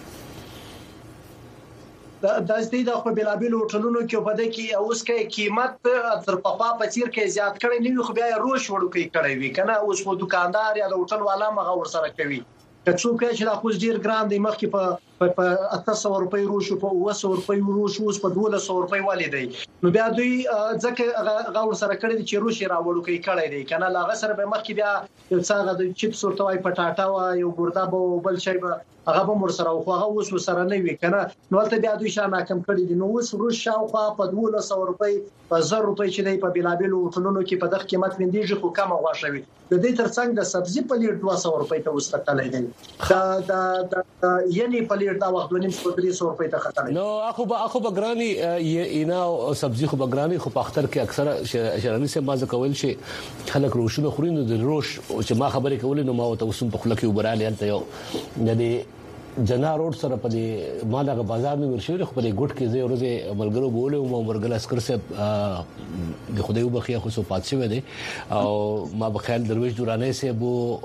د ځدې د خپل بلابل هوټلونو کې په دې کې اوس کې قیمت تر پپا پچیر کې زیات کړي نه خو بیا روش وړو کې کړي وي کنه اوس په دکاندار یا د هوټل والا مغه ور سره کوي که څوک چې د خو ډیر ګران دی مخکې په 800 روپۍ روش په 200 روپۍ روش اوس په 1200 روپۍ والي دی نو بیا دوی ځکه غوړ سره کړي چې روش راوړو کې کړي دی کنه لاغه سره به مخکې بیا یو څنګه د چپس ورته وای پټاټا وا یو ګردا به بل شي به هغه به مر سره خو هغه اوس سره نه وي کنه نو ته بیا دوی شانه کم کړي دي نو اوس روش شاوخوا په 1200 روپۍ په 1000 روپۍ چې دی په بلابل هوټلونو کې په دغه قیمت وندېږي خو کم غواښوي د دې ترڅنګ د سبزي پلیټ 200 روپۍ ته وستتلې دي دا یعنی پلیټ دا وخت ونیم 300 روپۍ ته ختمه نو اخو بګرانی اینا سبزي خو بګرانی خو په اختر کې اکثره شرانی سے مازه کول شي خلک روشونه خوري نو د روش چې ما خبرې کولې نو ما ته وسم په خلک وبراله انت یو د جنا روډ سره په دې ما دغه بازار مې ورشي خو په دې ګټ کې زه ورځې ملګرو بوله او مرګل اسکر صاحب د خدای وبخیا خو صفات شوی دی او ما بخیل درویش دورانه صاحب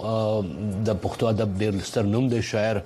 د پښتو ادب ډیر ستر نوم دی شاعر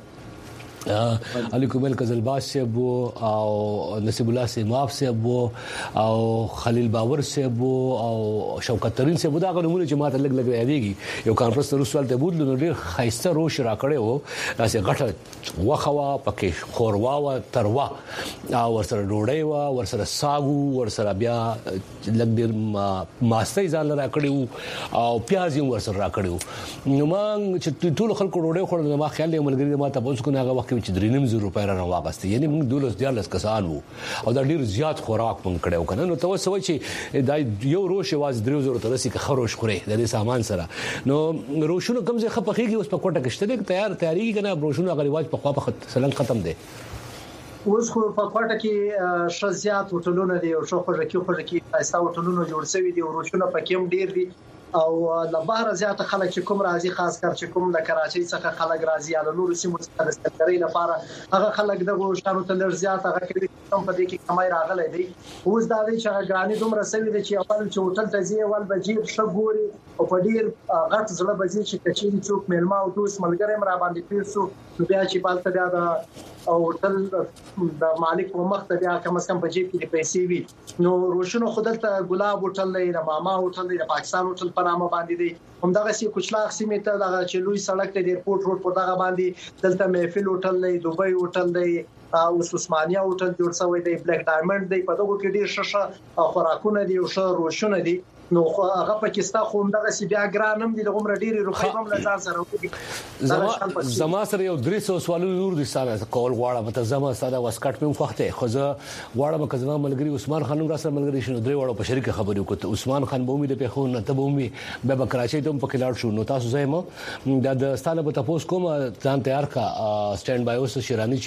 علي کومل قزلباز صاحب او نصیب الله سیماف صاحب او خلیل باور صاحب او شوکت ترين صاحب دا غوښمن چې ماته لګ یادېږي یو کانفرنس رسول ته بود نو ډیر خایسته روش را کړو داسې غټه وخوا پکې خوروا او تروا او ورسره ډوډۍ وا ورسره ساګو ورسره بیا لګ ډیر ماستې ځان را کړو او پیاز یې ورسره را کړو نو ما چې ټول خلکو ډوډۍ خورل ما خیال یې ملګری ما ته پوښتنه هغه وخت چې 3,000 روپۍ را واغسته یعنی موږ 12 کسان وو او دا ډیر زیات خوراک مونږ کړو کنه نو تاسو وایي چې دا یو روش واز 3,000 ته رسي که خروش خوري د دې سامان سره نو روشونو کوم ځای خپخيږي اوس په کوټه کې شته تیاری کنه روشونو غو رواج په خوا په سلنګ ختم دي اوس خو په کوټه کې شزيات هوټلونه دي او شو خوږه کې ایستا هوټلونه جوړ شوی دي او روشونه پکې هم ډیر دي او له بهر زیات خلک چې کوم راځي خاص کر چې کوم د کراچۍ څخه خلک راځي یا نور سیمو څخه د استقراري لپاره هغه خلک د غوښتنو ته لږ زیات هغه کوي کوم په دې کې کمای راغلي دي اوس دا وی چې غراني دومره سوي دي چې اول چې هوټل ته ځي اول بجیر شګوري او په ډیر غټ ځله بځي چې کچېری څوک ملما او دوست ملګری مرا باندې پیرسو بیا چې پالته بیا د هوټل د مالک په مخ ته بیا کم از کم په جیب کې پیسې وي نو روشنو خدلته ګلاب هوټل دی د ماما هوټل دی د پاکستان هوټل په نامه باندې دی همدغه سي کوچلاغ سیمه ته دغه چې لوی سړک دی ایرپورټ روډ پر دغه باندې دلته محفل هوټل دی دوبۍ هوټل دی او عثمانیه هوټل جوړ شوی دی بلیک ډایمنډ دی په دغه کې ډیر ششه خوراکونه دی او شه روشونه دی نو هغه پاکستان خو دغه سی بیا ګرانم دي دغه مر ډيري روخي هم لزان سره وکړي زما سره یو 300 سوالو نور دي سره کول غواړم مته زما ساده واسکټ په مخته خو زه غواړم که زما ملګری عثمان خان را سره ملګری شنو درې وړو په شریک خبرې وکړه عثمان خان به امید په خو نه ته به امید به کراچۍ ته په کلاړ شو نو تاسو زما د ستاله په تاسو کوم ځان تیار کا سټاند بای اوس شیرانی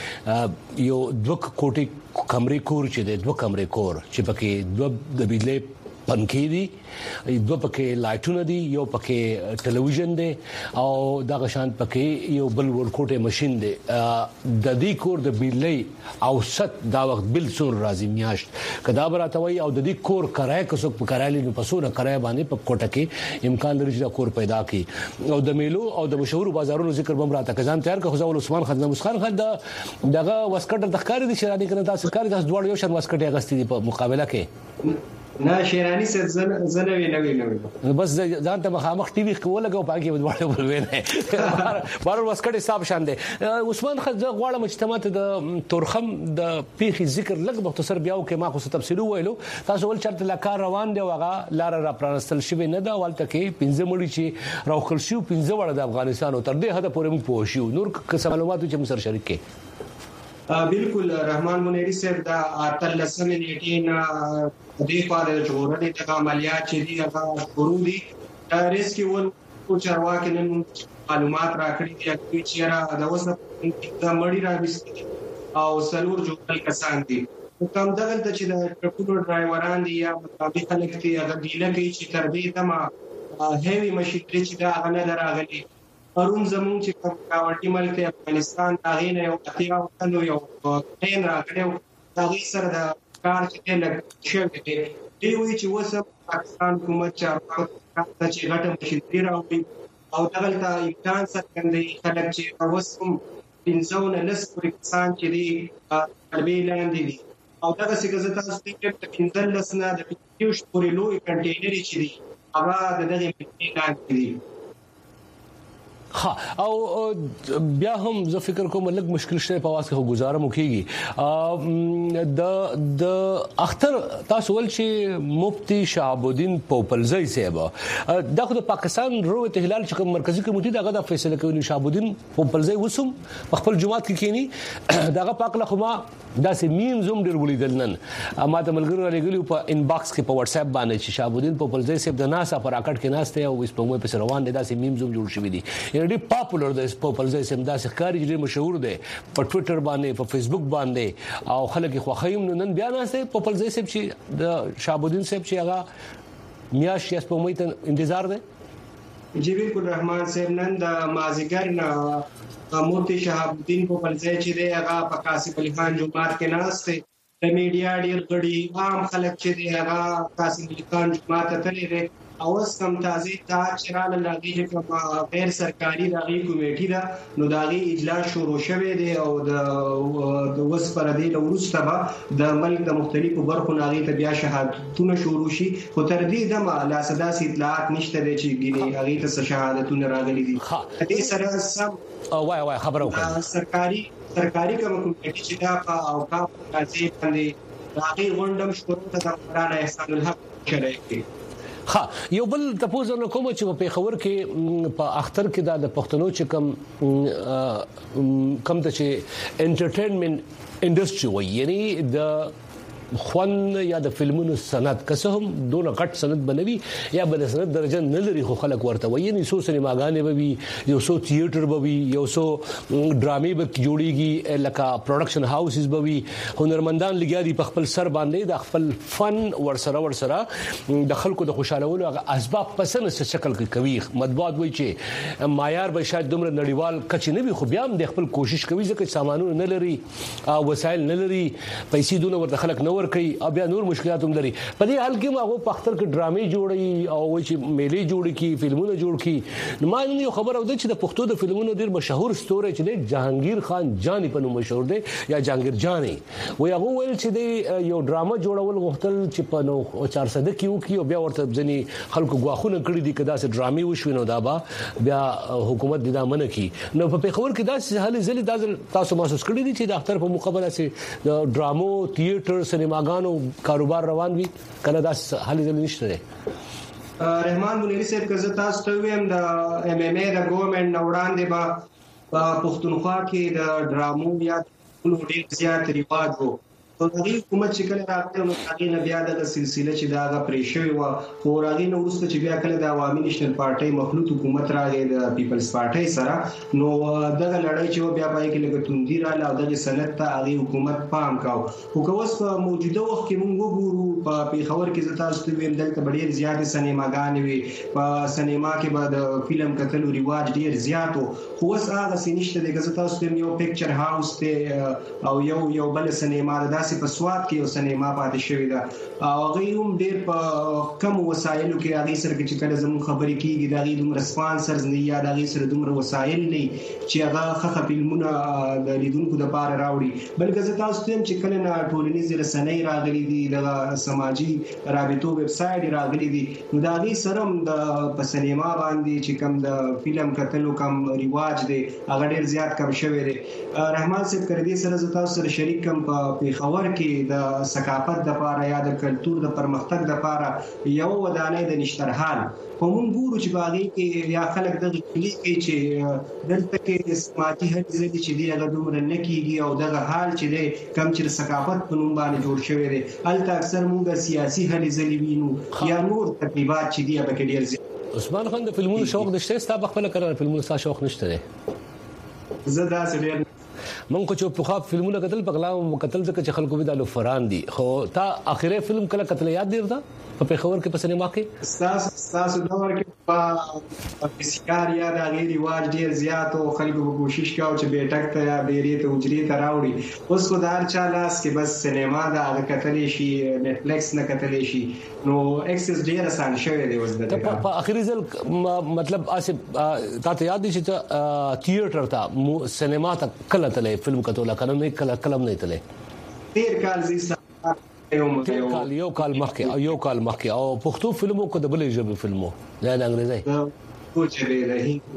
چې یو 2 کوټي کمرې کور چې د 2 کمرې کور چې پکې 2 د بجلی پنکې دي دوه پکې لایټونه دي یو پکې ټلویزیون دی او دا غشان پکې یو بل ورکوټه ماشين دی د دې کور د بیلې اوسط دا وخت بل څور راځي میاشت کدا براته وي او د دې کور کرای که څوک کرایلی نو پسونه کرای باندې په کوټه کې امکان لري چې کور پیدا کړي او د میلو او د مشهور بازارونو ذکر بم راته کزان تیار که خو عثمان خان مسخان خان دغه وسکټ د ښکاری دي شرانی کنه تاسو ښکاری تاسو دوړ یو شان وسکټ اغستی دي په مقابله کې نه شیرانی څه زنوي بس ځان ته مخامخ ټي وي کوله پاکي ودوړ ولوي بار وسکټ حساب شان دي عثمان خان غواړم چې تماته د تورخم د پیخي ذکر لګ مختصر بیاو کې ما خو تفصیل ویلو تاسو ول چرته لکار روان دی وغه لار را پرانستل شوی نه دا ولته کې 15 مړي چې راوخل شو 15 وړه د افغانستان او تر دې حد پورې موږ پوښیو نور څه معلومات چې موږ سره شریک کې بالکل رحمان منیری صاحب دا اتلسم نیټین د فاده جوړنې د عملیات چې دی هغه شروع دي ریسکیو او چارواکي نن معلومات راکړي دي چې را د اوسه د مړی راوستي او سلور جوړل کسان دي کوم دغه چې د ټرکونو ډرایوران دي یا مطابق خلک دي هغه ډیله کوي چې تر دې تمه هیوی ماشینری چې دا غنه دراغلي پرون زمون چې کاوټي ملک افغانستان دا غینه یو اتیا او یو تین راکړو دا غي سره د کار چې لګ شوی دی دی وی چې وسه پاکستان حکومت چارواکو چې غټه مشري راوړي او دغلته امکان څرګندوي خلک چې اوسم پنځونه لس پرکسان چې دی قلبي لاندې دي او دغه څنګه تاسو ته پنځل لسنه د پیوش پورې لوی کنټینر چې دی هغه دغه لاندې دي ها او بیا هم زه فکر کوم لږ مشکل شته په واسه گزاره مو کیږي د اختر تاسو ول چې مفتی شهاب الدین پوپلزی صاحب دا خو د پاکستان روت هلال چې کوم مرکزی کمیټه دغه د فیصله کوي شهاب الدین پوپلزی وسوم په خپل جماعت کې کینی دغه پاک له خو ما داسې میم زوم ډیر ولیدل نن ما ته ملګرو لګلیو په انباکس کې په واتس اپ باندې چې شهاب الدین پوپلزی صاحب د ناسا پر اکټ کې ناشته او اس په مو په روان دي داسې میم زوم جوړ شوی دي ډېر پاپولر د پوپلزی سم داسې ښکاری ډېر مشهور دی په ټوئیټر باندې په فیسبوک باندې او خلک خو خیم نن بیا نه سه پوپلزی سم چې د شهاب الدین صاحب چې هغه میاش یې په مویت انتظار دی جی بالکل رحمان صاحب نن د مازیګر نه مفتی شهاب الدین پوپلزی چې دی هغه په قاسم علي خان جمعات کې ناشته د میډیا ډېر غړي عام خلک چې دی هغه قاسم علي خان جمعات ته تللی او سم تازه تا چرال لاګي چې کوم غیر سرکاري راغي کمیټه ده نو داغي اجلاس شروع شوه دی او د وس پر دی ورسته به د ملک د مختلفو برخو ناغي ته بیا شهادتونه شروع شي خو تر دې دمه لا سداسي اطلاعات نشته دی چې ګینه هغه ته شهادتونه راغلي دي دې سره سم وای خبرو کوي سرکاري کوم کمیټه چې دا په اوقاف راځي باندې راغي غونډم شروع ته د قرآن احسان الحق شریک ها یو بل تاسو نو کوم چې په خبر کې په اختر کې د پښتنو چې کم ته چې انټرټینمنت انډستری وایي یعنی د خوان یا د فلمونو سند که هم دونه غټ سند بنوي یا بل سند درجه نه لري خو خلک ورته وایي یعنی سو سینماګانې به وي یو سو تھیټر به وي یو سو ډرامې به جوړيږي لکه پروډکشن هاوسز به وي هنرمندان لګیا دي په خپل سر باندې د خپل فن ورسره د خلکو د خوشالولو اسباب پسند څه شکل کوي مطبوعات وایي چې معیار به شاید دومره نړیوال کچ نه وي خو بیا هم د خپل کوشش کوي ځکه سامانونه نه لري وسایل نه لري پیسې دونه ورته خلک نه کوي او بیا نور مشکلات هم لري په دې حال کې هغه په اختر کې ډرامې جوړي او وایي چې میلې جوړ کی فلمونه جوړ کی نو ما یو خبر او د چې د پښتو د فلمونو ډیر مشهور ستوري چې د جهانگیر خان جانی په نوم مشهور دی یا جهانگیر جانی وایي هغه ویل چې د یو ډرامه جوړول غوښتل چې په 400 کې وکي او بیا ورته ځنی خلکو غواخونه کړی دي کدا سه ډرامې وشوي نو دا بیا حکومت د دامن کی نو په خبر کې دا حالي زلي تاسو محسوس کړی دي چې د اختر په مقابله سه د ډرامو تھیټر سینماګانو کاروبار روان وي کله دا حالي زلي نشته ده رحمان منیری صاحب که زه تاسو ته ویم د ام ام ای د ګورنمنت وړاندې په پښتونخوا کې د ډرامو یا ډیر زیات ریواج وو هغه حکومت چې کله راغلی نو هغه نه بیا د سلسله چې دا پریشوي و خو هغه نو ورسته چې بیا کله د عوامي نېشنل پارټي مخلوط حکومت راغی د پیپلز پارټي سره نو دغه لړۍ چې بیا پای کې لګ توندی را لاو د سنت ته هغه حکومت پام کاو خو اوس په موجوده وخت کې موږ وګورو په پیښور کې زتا ستو ویم دلته ډېر زیات سینماګانې وي په سینما کې به د فلم کتلو رواج ډېر زیات خو اوس هغه سنشته د زتا ستو یو پکچر هاوس ته او یو بل سینما داسې په سواد کې یو سینما پاتې شوی دا او هغه هم ډېر په کم وسایلو کې هغه سره چې کله زموږ خبرې کیږي دا غي دومره سپانسرز نه یا دا غي سره دومره وسایل نه چې هغه خخ فلمونه د لیدونکو د پاره راوړي بلکې زه تاسو ته چې کله نه ټولنیز رسنۍ راغلي دي د سماجی رابطو ویب سټ راغلي دي نو دا غي سره د په سینما باندې چې کم د فلم کتلو کم رواج دی هغه ډېر زیات کم شوی دی رحمان صاحب کړي سره زه تاسو سره شریک کوم په خبر کې د ثقافت د لپاره یا د کلچر د پرمختګ لپاره یو ودانې د نشترحال په مونږ ګورو چې باغې کې یا خلک د کلی کې چې دلته کې سماجی هڅې چې دی هغه دومره نه کیږي او دغه حال چې دی کم چې ثقافت په نوم باندې جوړ شوی دی البته اکثر مونږ سیاسي هلې وینو یا نور تقریبات چې دی به ډیر زیات عثمان خان د فلمونو شوق نشته ستا خپل کړه فلمونو ستا شوق نشته دی زه دا څه من کو چې په خاط فلمونه قتل پغلا قتل ځکه چې خلکو به د فران دي خو تا اخیری فلم کله قتل یاد دی په پیښور کې په سینما کې تاسو دا ورکه په فسکار یا د غیر رواج ډیر زیات او خلکو کوشش کاوه چې بیٹک ته یا بیرې ته اجري ته راوړي اوس کو دار چا لاس کې بس سینما دا کتلې شي نت فلیکس نه کتلې شي نو ایکسس ډیر آسان شوی دی اوس د په اخیری ځل مطلب اسه تا ته یاد دي چې تھیټر ته سینما ته کله تلې فلم کتل کله کلم نه تلې ډیر کال زیسته یو کال مخکې او پښتو فلمو کو د بلې ژبې فلمو نه د انګریزي کوچې دی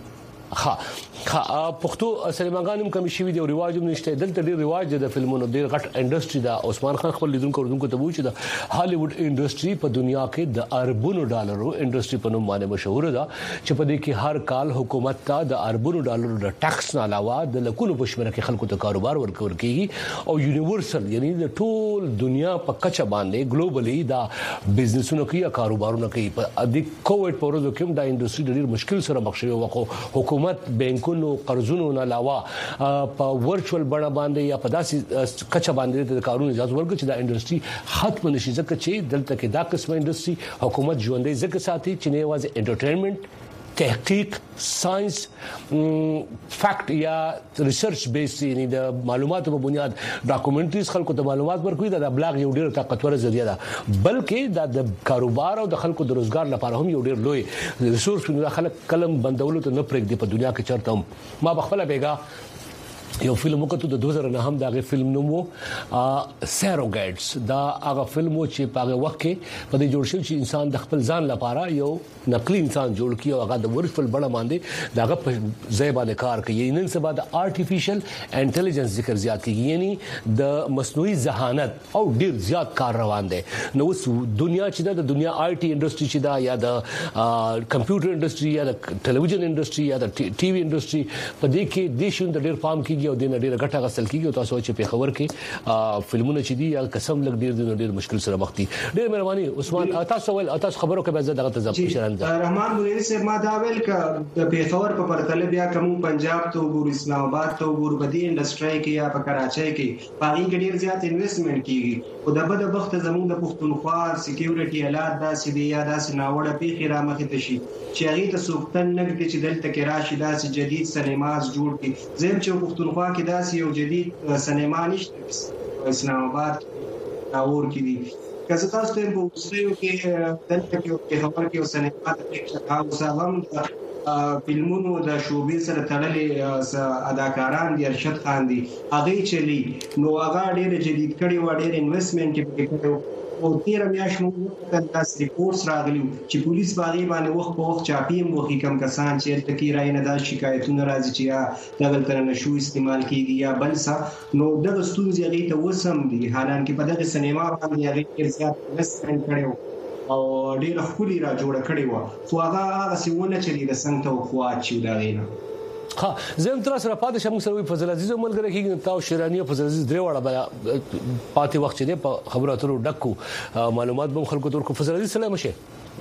پښتو سینماګانو کم شي وی دی رواج هم نشته دلته ډیر رواج د فلمونو ډیر غټ انډستری دا عثمان خان خپل لیدونکو ته وایي چې د هالیوډ انډستری په دنیا کې د اربونو ډالرو انډستری په نوم باندې مشهور ده چې په دې کې هر کال حکومت ته د اربونو ډالرو د ټیکس نه علاوه د لکونو په شمېر کې خلکو ته کاروبار ورکول کیږي او یونیورسل یعنی د ټول دنیا په کچه باندې ګلوبلی دا بزنسونه کوي کاروبارونه کوي په د کووډ په ورځو کې دا انډستری ډیر مشکل سره مخ شوی وو حکومت بانکونو قرضونو نه علاوه په ورچوال بڼه باندې یا په داسې کچه باندې د کارونو اجازه ورکړي چې دا انډستری ختم نشي ځکه چې دلته کې دا قسمه انډستری حکومت ژوندۍ ځکه ساتي چې نه واځي انټرټینمنت تحقیق ساينس فیکٹ یا ریسرچ بیس یعنی د معلوماتو په بنیاد ډاکومنټریز خلکو ته معلومات ورکوي دا د بلاغ یو ډیر طاقتور ذریعہ ده بلکې د کاروبار او د خلکو د روزګار لپاره هم یو ډیر لوی ریسورس د خلک کلم بندولو ته نه پرېږدي په دنیا کې چرته هم ما بخپله بیګا یو فلم وکړو د 2009 هم دا غي فلم نوم سیروګیټس دا هغه فلم چې په هغه وخت کې په دې جوړ شو چې انسان د خپل ځان لپاره یو نقلي انسان جوړ کړي او هغه د ورچوال بڼه باندې داغه په ځای باندې کار کوي نن سبا د آرټیفیشل انټيليجنس ذکر زیات کیږي یعنی د مصنوعي ذهانت او ډیر زیات کار روان دي نو اوس دنیا چې د دنیا آی ټي انډستری چې دا یا د کمپیوټر انډستری یا د ټلویزیون انډستری یا د ټي وي انډستری په دې کې د شون د ډیر فارم کیږي او د ډیر غټه غسل کیږي او تاسو چې په خبر کې فلمونه چې دي یا قسم لګ ډیر مشکل سره مخ دي ډیر مهرباني عثمان تاسو خبرو کې به زه دغه تزاب شران رحمان مولوی صاحب ما دا ویل ک د پیښور په پرتله بیا کوم پنجاب ته وګورو اسلام آباد ته وګورو په دې انډستری کې یا په کراچۍ کې پاغي کې ډیر زیات انویسټمنټ کیږي او د بده وخت زموږ د پښتونخوا سکیورټي حالات داسې دي یا داسې ناوړه پیښې را مخې ته شي چې هغه ته سوکتن نه کې چې دلته کې راشي داسې جدید سینماز جوړ کړي زم چې پښتونخوا کې داسې یو جدید سینما نشته اسلام آباد اور کې دي کله تاسو ته په وسیو کې دلته کې خبر کې سینما د پکچر هاوس هم فلمونو د شوبې سره تړلې اداکاران دي ارشد خان دي هغه چلی نو هغه ډېر جدید کړي و ډېر انویسټمنټ کې کړو او تیر میاش موږ ته تاسو ریپورتس راغلي چې پولیس باندې وخت په وخت چاپیم وخی کم کسان چې تکي راي نه دا شکایتونه راځي چې یا دغه تر نشو استعمال کیږي یا بل څه نو دغه ستونزې هغه ته وسم دي حالانکه په دغه سینما باندې هغه زیات انویسټمنټ کړو او ډیر خولي را جوړ کړی و خو هغه سیونه چې د څنګه خو اچي دا غینه ها زم تر سره پاتې شم سره فضل عزیز ملګری کې تاو شیرانی او فضل عزیز درې وړه پاتې وخت دې په خبرو اترو ډکو معلومات به خلکو تر کو فضل عزیز سلام شه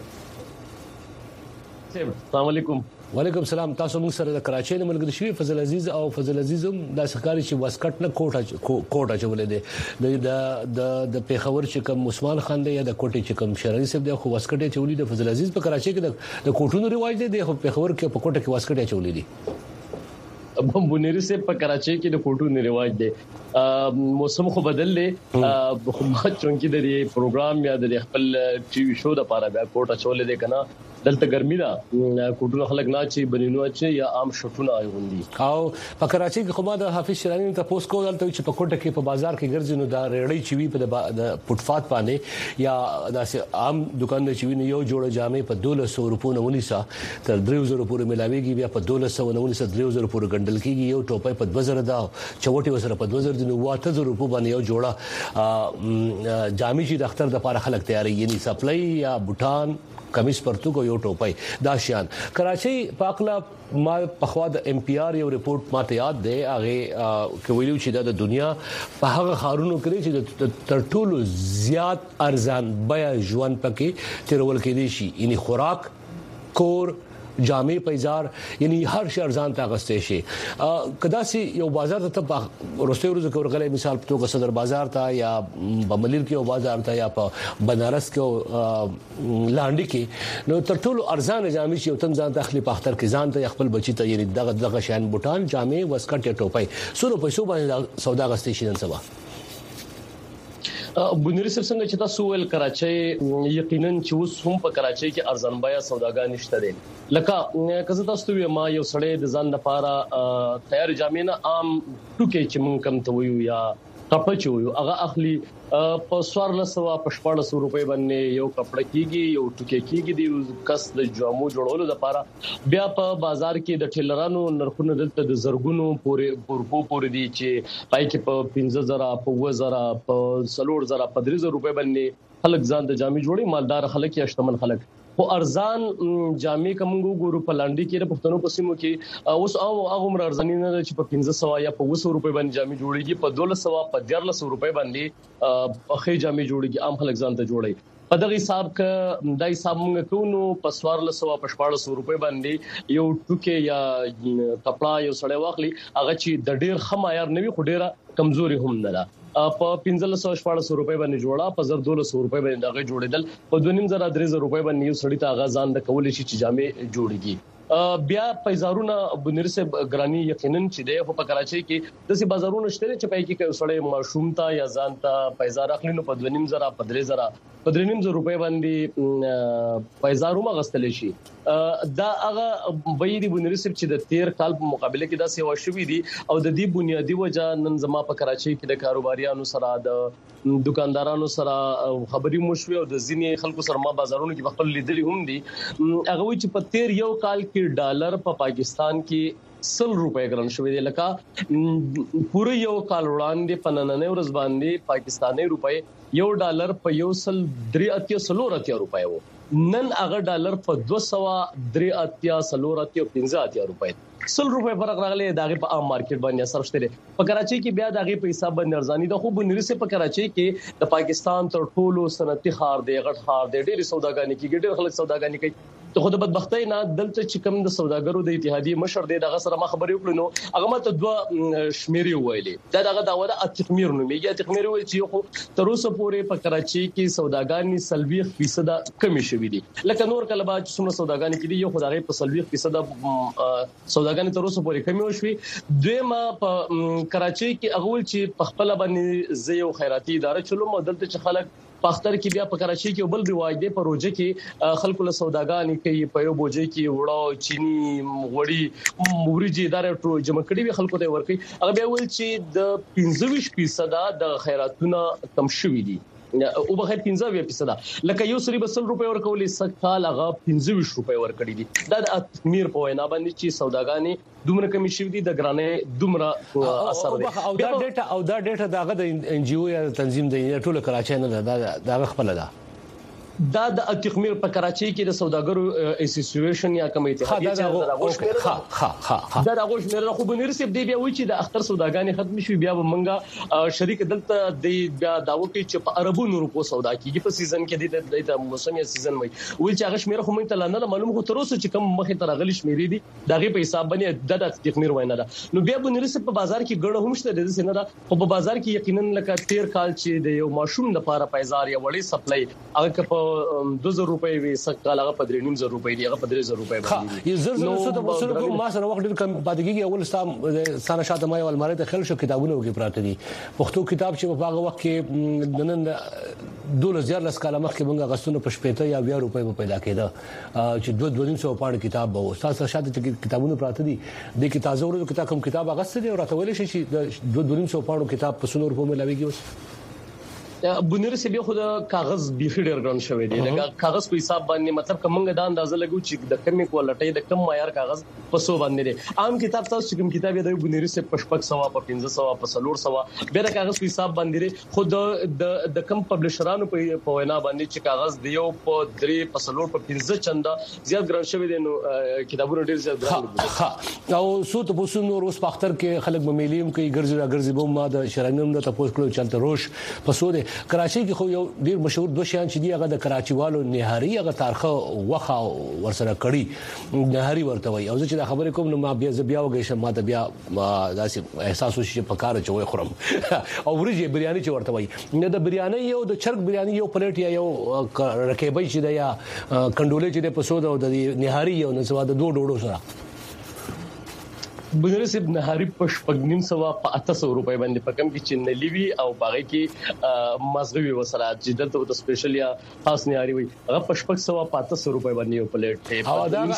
السلام علیکم. وعلیکم السلام. تاسو موږ سره د کراچۍ نه ملګری شوی فضل عزیز او فضل عزیز هم د سرکاري چې واسکټ نه کوټه چولې دي د پیښور چې کوم عثمان خان دی یا د کوټې چې کوم شرعي صاحب دی خو واسکټ چولې د فضل عزیز په کراچۍ کې د کوټونو رواج دی خو پیښور کې په کوټه کې واسکټ چولې دي. بونيري سے په کراچۍ کې د کوټونو رواج دی. موسم خو بدل دی خو ما چونکی د پروګرام یا د خپل ټي وي شو د پاره بیا کوټه چولې دی کنه دلته ګرمي ده کوټونو خلک نه چی بنینو چی یا عام شټونه ایوندي او په کراچۍ کې خو ما د حافظ شیرانی ته پوسټ کول دلته چې په کوټه کې په بازار کې ګرځي نو دا ریړۍ چوي په د فوټپات باندې یا داسې عام دکان نه چوي یو جوړه جامې په 1200 روپو نه ونیسا تر 3000 روپو ملاويږي بیا په 1200 نه ونیسا 3000 روپو ګندل کېږي یو ټوپۍ په 2000 دا چوټي وسره په 2000 نو 8000 روپو باندې یو جوړه جامې چې د اختر د لپاره خلک تیاری یعنی سپلای یا بوټان کمیس پرتګ یو ټوپۍ دا شان کراچۍ پاکلا ما په خوا د ام پی آر یو ریپورت ماته یاد دی هغه کویلو چې د دنیا په هغه خارونو کې چې تر ټولو زیات ارزان بیا ژوند پکې تیرول کېدي شي یعنی خوراک کور جامې پیزار یعنی هر شي ارزان تا غستې شي کدا سي یو بازار ته ورسته ورځ کورغلې مثال په توګه صدر بازار ته یا بملیر کې یو بازار ته یا په بنارس کې لاندې کې نو تر ټولو ارزان جامې شي او تم ځان داخلي په اختر کې ځان ته خپل بچی ته یعنی دغه شان بوټان جامې وسکټ ټوپۍ سونو پیسو باندې سودا غستې شي نن سبا بونيري صاحب څنګه چې تاسو ول کراچۍ یقینا چې اوس هم په کراچۍ کې ارزان بیا سوداګان نشته دي لکه کزه تاسو ما یو سړی د ځان لپاره تیار جامې نه عام ټوکې چې مونږ کم ته ویو یا کپچو هغه اخلي په 1400 په 1400 روپۍ باندې یو کپڑا کیږي یو ټوکې کیږي د کس د جامو جوړولو لپاره بیا په بازار کې د ټیلرانو نرخونه دلته د زرګونو پورې دي چې پای کې په 15000 په 2000 په 3000 په 3000 روپۍ باندې خلک ځان د جامې جوړي مالدار خلک یا شتمن خلک خو ارزان جامې کومو ګورو په لاندې کې د پښتنو په سیمو کې اوس هغه عمر ارزاني نه چې په 1500 یا په 200 روپۍ باندې جامې جوړيږي په 1200 په 1400 روپۍ باندې اخی جامې جوړيږي عام خلک ځان ته جوړي په دغه حساب ک دای حساب موږ کوو په 1400 په 1400 روپۍ باندې یو ټوکې یا کپڑا یو سړی واخلي هغه چې د ډیر خمایار نوي خو ډیره کمزوري هم نه ده په 1514 روپۍ باندې جوړه په 1200 روپۍ باندې دغه جوړیدل په 2500 روپۍ باندې یو سړی ته غزان د کول شي چې جامې جوړيږي بیا پیزارونه بنیر سے ګرانی یقینا چې د په کراچۍ کې د سي بازارونو شته چې پای کې سړی ماشوم ته یا ځان ته پیزار اخلي نو په 2500 په 3000 روپۍ باندې پیزارونه غستل شي دا هغه وېدي بنیر سے چې د 13 کال په مقابله کې دا سیوا شوې دي او د دې بنیادی وجه نن زما په کراچۍ کې د کاروباریانو سره د دکاندارانو سره خبري مشوي او د ځینې خلکو سره ما بازارونو کې خپل لیدلې هم دي هغه وی چې په 13 یو کال کې ډالر په پاکستان کې 100 روپے ګران شوې دي لکه پوره یو کال وړاندې په نننې ورځ باندې پاکستاني روپے یو ډالر په 1.3 روپے وو نن هغه ډالر په 2.3 روپے 100 روپے فرق راغلی دغه په عام مارکیټ باندې اثر شته په کراچۍ کې بیا دغه په حساب باندې ارزاني د خو بنری سے په کراچۍ کې د پاکستان تر ټولو صنعتي خار دی غټ خار دی ډېر سوداګانی کې ډېر خلک سوداګانی کوي ته خو د بدبختۍ نه دلته چې کوم د سوداګرو د اتحادیه مشر دی دغه سره ما خبرې وکړو نو هغه ماته دوه شمیرې ویلې دا دغه داوه د اتخمیر نومېږي اتخمیر ویل چې خو تر اوسه پورې په کراچۍ کې سوداګانی 30% کمی شوې دي لکه نور کله با چې څومره سوداګانی کې دي یو خدای په 30% سوداګانی تر اوسه پورې کمی وشوي دویمه په کراچۍ کې اغول چې په خپل باندې زیو خیراتي اداره چلو مدلته چې خلک پختر کې بیا په کراچۍ کې بل رواج دی په روزه کې خلکو له سوداګانی کوي په یو بوجي کې وړو چيني غوړي موريجي اداره جمع کړي وي خلکو ته ورکي هغه بیا ول چې د 25% د خیراتونه کم شوي دي او به 15% لکه یو سری 100 روپے ورکولې سکهال هغه 25 روپے ورکړي دي دا د امیر په وینا باندې چې سوداګانی دومره کمی شوي دي د ګرانې دومره اثر دي او دا ډیټا دغه د ان جی او یا تنظیم د ټولو کراچۍ نه دا خپل ده دا د تخمیر په کراچۍ کې د سوداګرو اسوسییشن یا کمیټه دا راغوش مېره خو بنیر سپ دی بیا وی چې د اختر سوداګانې ختم شي بیا منګه شریک دلته د بیا داو کې چې په عربونو روپو سودا کیږي په سیزن کې د موسمي سیزن وي چې هغه شمیره خو مونږ ته نه معلوم خو تر اوسه چې کوم مخې ته راغلي شمیرې دي دغه په حساب باندې د تخمیر وای نه ده نو بیا بنیر سپ په بازار کې ګړه هم شته د سینه ده خو په بازار کې یقینا لکه 13 کال چې د یو ماشوم لپاره پیزار یا وړي سپلای هغه په 2000 روپۍ وي سکه هغه په 3.5 روپۍ دی هغه په 3000 روپۍ باندې یې زر څه د وسره کوم ما سره وخت ډیر کم پاتېږي اول سانه شاته مې ولمره د خل شو کتابونه وګي پراته دي پښتو کتاب چې په هغه وخت کې نن 2000 کال مخکې موږ غسونه په 50 یا 20 روپۍ په پیدا کېده چې 200 پاڼې کتاب وو تاسو شاته کتابونه پراته دي د کتابو ورو کتاب کوم کتاب هغه څه دی او راته ویل شي چې 200 پاڼو کتاب په 100 روپۍ ملاويږي اوس بنیر سه به خود کاغذ بیخي ډیر ګران شوی دی لکه کاغذ په حساب باندې مطلب کومه دا اندازه لګو چې د کمی کوالټي د کم معیار کاغذ په 100 باندې دی عام کتاب تاسو کوم کتاب دی بنیر سه پشپک سوا په 1500 په 300 به د کاغذ په حساب باندې خود د کم پبلشرانو په وینا باندې چې کاغذ دیو په 3 په 3 په 15 چنده زیات ګران شوی دی نو کتابونه ډیر زیات ګران او سو ته پوسو نور اوس په اختر کې خلک مليم کوي ګرځي بوم ما د شرانم د تاسو کولو چلته روش پسو دی کراچۍ کې خو یو ډیر مشهور دوه شیان چې دی هغه د کراچۍ والو نهاري هغه تارخه وخه ورسره کړی نهاري ورته وي او چې دا خبرې کوم نو ما بیا وګښم ما ته بیا داسې احساس وشي په کار چوي خورم او ورجه بریاني چې ورته وي نه د بریاني یو د چرګ بریاني یو پلیټ یا یو رکیبای چې د یا کندولې چې د پسو د نهاري یو نو سوا د دوه ډوډو سره بنیر سپ نهاری پشپګنیم سوا په 800 روپۍ باندې پکم کې چنلي وی او باغی کې مزغوي وسره چې دلته د سپیشل یا خاص نهاری وي هغه پشپګ سوا په 800 روپۍ باندې یو پلیټ دی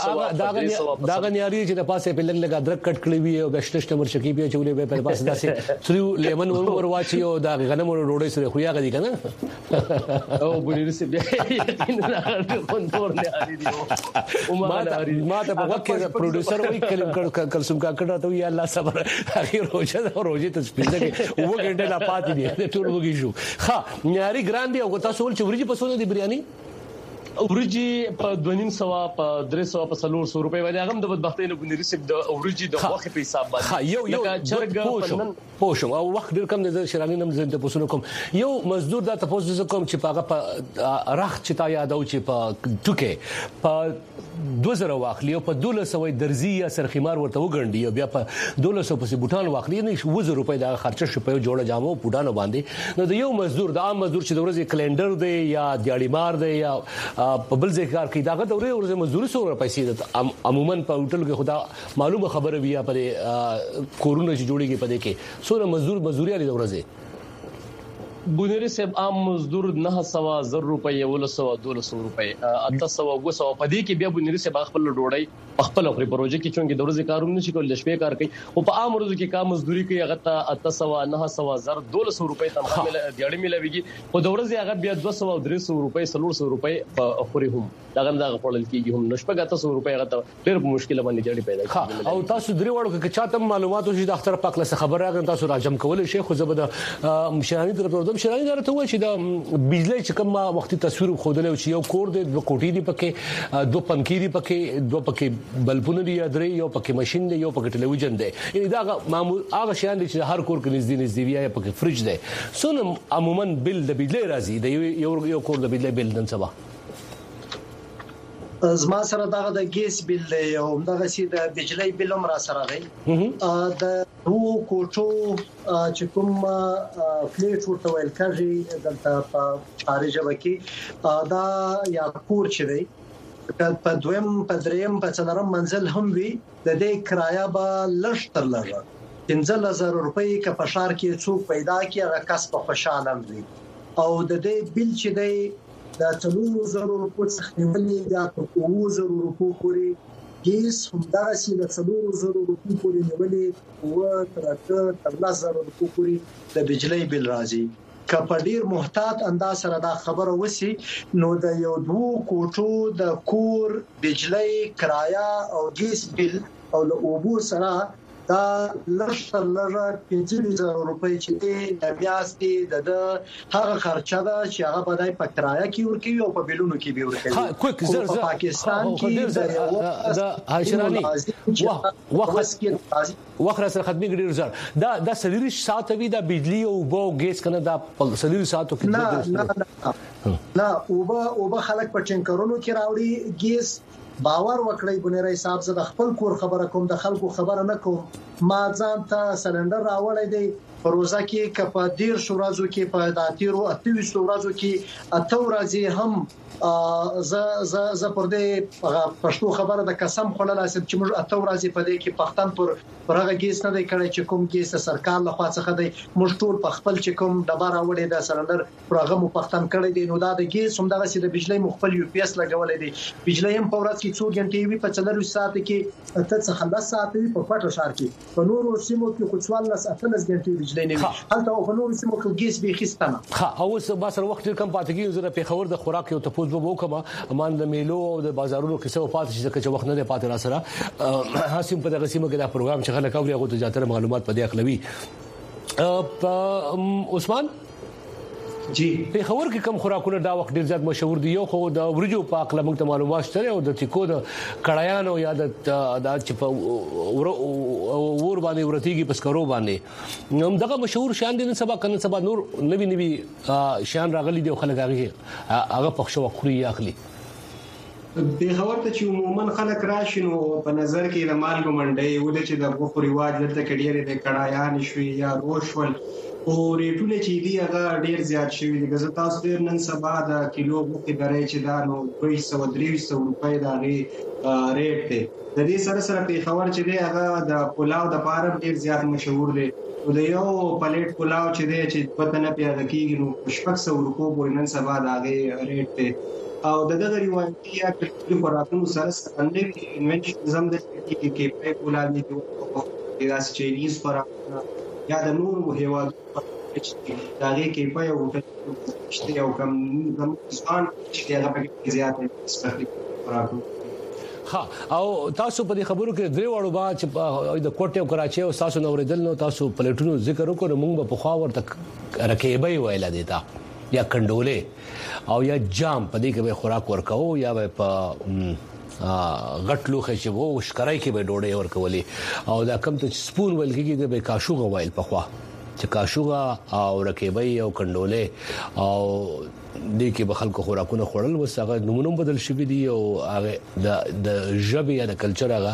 دا نهاری چې د پاسه په لګ ادرک کټ کړی وي او بشټشت مرچکی به چولې به په پاسه داسې ثرو لیمن ور واچي او دا غنم ډوډۍ سره خو یاغ دي کنه او بنیر سپ یقینا کوندور نهاری دی او ما ته په وخت کې پروډوسر وی کلسم کا ته یا الله صبر اخر روزه ته سپینځه کې وګړه لا پاتې دي ټول وګی شو ها نهاري ګران دی او تاسو ول چې ورجی پسونه دی بریاني اورجی په 200 په 300 په 400 روپۍ باندې هغه د بدبختۍ نه بنری سپ د اورجی د وخت په حساب باندې یو چرګ پوښم او وخت ډیر کم د شرانی نم زنده پوسونه کوم یو مزدور دا تاسو کوم چې پاغه په راخ چې تا یادو چې په ټوکه په 2000 واخلي او په 1200 درزي یا سرخمار ورته وګڼي بیا په 1200 پسې بوټان واخلي نه 2000 روپۍ دا خرچه شو په جوړه جامو بوټانو باندې نو د یو مزدور د عام مزدور چې د ورځې کلندر دی یا دیاړي مار دی یا په بل ځای کار کوي دا د ورځې مزدوري سره پیسې د عموما په هوټل کې خدا معلومه خبره وی په کورونه چې جوړیږي په دې کې سره مزدوري لري د ورځې بنیر سپ عام مزدور 900 روپۍ 200 روپۍ 800 په دې کې بیا بنیر سپ خپل ډوړی خپل خپل پروژه کې چونګې د ورځې کارونه نشي کول د شپې کار کوي او په عام ورځو کې کار مزدوري کوي هغه ته 800 900 200 روپۍ تنخواه دیاړي ملويږي او د ورځې هغه بیا 200 300 روپۍ 400 روپۍ په خوري هم دا خپل کېږي هم نشپګه 800 روپۍ هغه ته ډېر مشکل باندې دیاړي پیدا کوي او تاسو درې وړو کې چاته معلومات وشي د اختر پاک له خبر راغلی تاسو راجم کول شي خو زبده مشرانی طرف شرانی درته وایي چې د بجلی چې کوم وختي تصویر خودلې چې یو کور دی د کوټې دی پکې دوه پنکی دی پکې دوه پکې بلبونه دی درې یو پکې ماشين دی یو پکې ټلویزیون دی یعنی دا معمول هغه شیان دي چې هر کور کې نږدې وي یا پکې فریج دی سونم عموما بل د بجلی راځي د یو کور د بجلی بل نن سبا زما سره دغه د ګیس بل دی او دغه سي د بجلی بل هم را سره دی د وو کوټو چې کوم فلیټ ورته ویل کېږي دلته په خارجه وکي دا یا کور چې دی په دویم په دریم په څلورم منزل هم وي د دې کرایه به لږ تر لږه 15000 روپۍ که په شهر کې څوک پیدا کړي هغه کس په خوشاله وي او د دې بل چې دی دا 3000 روپۍ څخه نیولې دا په 2000 روپۍ پورې ګیس هم دا چې د 3000 روپۍ پورې نیولې او تر 10000 روپۍ پورې د بجلی بل راځي که په ډیر محتاط انداز سره دا خبره وسی نو د یو دوه کوټو د کور بجلی کرایه او ګیس بل او له اوبو سره دا لږه 15,000 روپۍ چې د میاشتې د هغه خرچه ده چې هغه په دای په کرایه کې ورکوي او په بیلونو کې به ورکوي. کویک زر پاکستان کې د هاشراني وخت سره خدمت ډیر زر دا سلیری ساعت وی د بجلی او بو ګیس کنه دا سلیری ساعتو کې نه او خلک په ټینکرونو کې راوړي ګیس. باور وکړئ بنيري صاحب زه د خپل کور خبره کوم د خلکو خبره نه کوم ما ځان ته سلندر راوړی دی په روزه کې کپا 10 ورځو کې په داتیرو 28 ورځو کې 8 ورځې هم ز پر دې پښتو خبره د قسم خلل اسب چې موږ 8 ورځې په دې کې پښتون پر هغه ګیس نه دی کړی چې کوم ګیس سرکار له خوا څخه دی موږ ټول په خپل چې کوم د بار وړي د سلندر پر هغه مو پښتون کړی دی. نو دا د ګیس هم دغه سي د بجلی مخفل یو پی اس لګولې دی. بجلی هم په ورځ کې 2 غنټې وي په 4 ساعت کې ته څه 10 ساعت وي په پټو شهر کې په نورو سیمو کې خو 14 غنټې بجلی نه وي هلته په نورو سیمو کې ګیس به خستانه. ها اوس با سره وخت کم پاتې کیږي زره په خبر د خوراک او تپوس به وکما امان د میلو او د بازارونو کې څه پاتې شي چې وخت نه پاتې را سره حاسم په دغه سیمه کې دا پروګرام چې خلک اوري هغه ته جاتره معلومات پدې اخلوي. عثمان جی په خبر کې کم خوراکونه دا وخت ډیر زیات مشهور دي. یو خو د ورجو پاک لمنګ ته معلومات شته او د ټیکو د کړایانو یا د چې په ور باندې ورتيږي پسکرو باندې نو دغه مشهور شان دي. سبا کنه سبا نور نوي شان راغلي دي خلک هغه پښو خوري اخلي. به خبر ته چې عموما خلک راشنو په نظر کې د مالګو منډي ول چې د غوښو رواج دلته کډيره د کړایان شوي یا روشول او ریټونه چې دی هغه ډیر زیات شوی دي. ګزه تاسو ډیر نن سبا د کیلو غوښه درې چې دا نو 200 روپۍ دا ریټ دی. د دې سره په خبر چې دی هغه د پلاو د پاره ډیر زیات مشهور دی. او د یو پلیټ پلاو چې دی چې پته نه پیدا کیږي نو 600 روپۍ پورې نن سبا دا ریټ دی. او دغه روایتي یا کلتوري خوراکونو سره نوی انوینشن زم د کې په پلاوی کې د چاینیز خوراک یا د نورو هیوادونو دا کې په یو هوټل یو کم ځان چې هغه په زیات خوراکو. ها او تاسو په دې خبرو کې درې وړو با چې د کوټه او کراچي او تاسو نو ورېدل نو تاسو پلیټونو ذکر وکړو موږ په خوا ورته رکیبې ویل دیتا یا کندولې او یا جام په دې کې به خوراک ورکاو یا په غټلو خشي وو شکرای کې به ډوډۍ ورکولې او دا کم ته سپون ول کېږي د به کاشوغه وایل په خوا چې کاشوغه او رکیبې او کندولې او دې کې به خلکو خوراکونه خورل وسغه نمونه بدل شوی دی او هغه د ژبه یا د کلچر هغه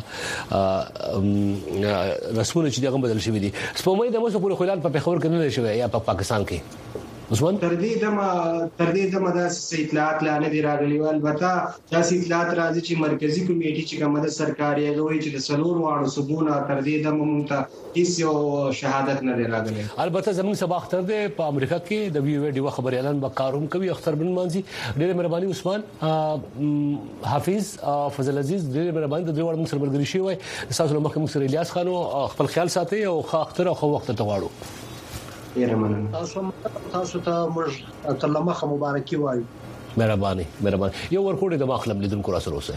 رسمونه چې هغه بدل شوی دي. سپومې د موږ په خلال په خبر کې نه شوی یا په پاکستان کې عثمان تر دې دمه د اطلاعات لا نه دی راغلی. البته دا اطلاعات راځي چې مرکزی کمیټه چې کومه د سرکاري لوی چې د سلور واړو صوبونه تر دې دمه مونږ هیڅ یو شهادت نه دی راغلی. البته زموږ سبا اختر دی په امریکا کې د وی وی ډیو خبري اعلان وکاروم کوي اختر بن مانزي ډېر مهرباني عثمان حافظ فضل عزیز ډېر مهرباني د دوه وړ موږ سره مرګري شي وای تاسو نو مخکې موږ سره الیاس خانو خپل خیال ساتي او اختر او وخت ته غواړو. تاسو ته موږ تر لمخه مبارکي وایو. مهرباني یو ورکوټه د مخلم لیدونکو را سره اوسه.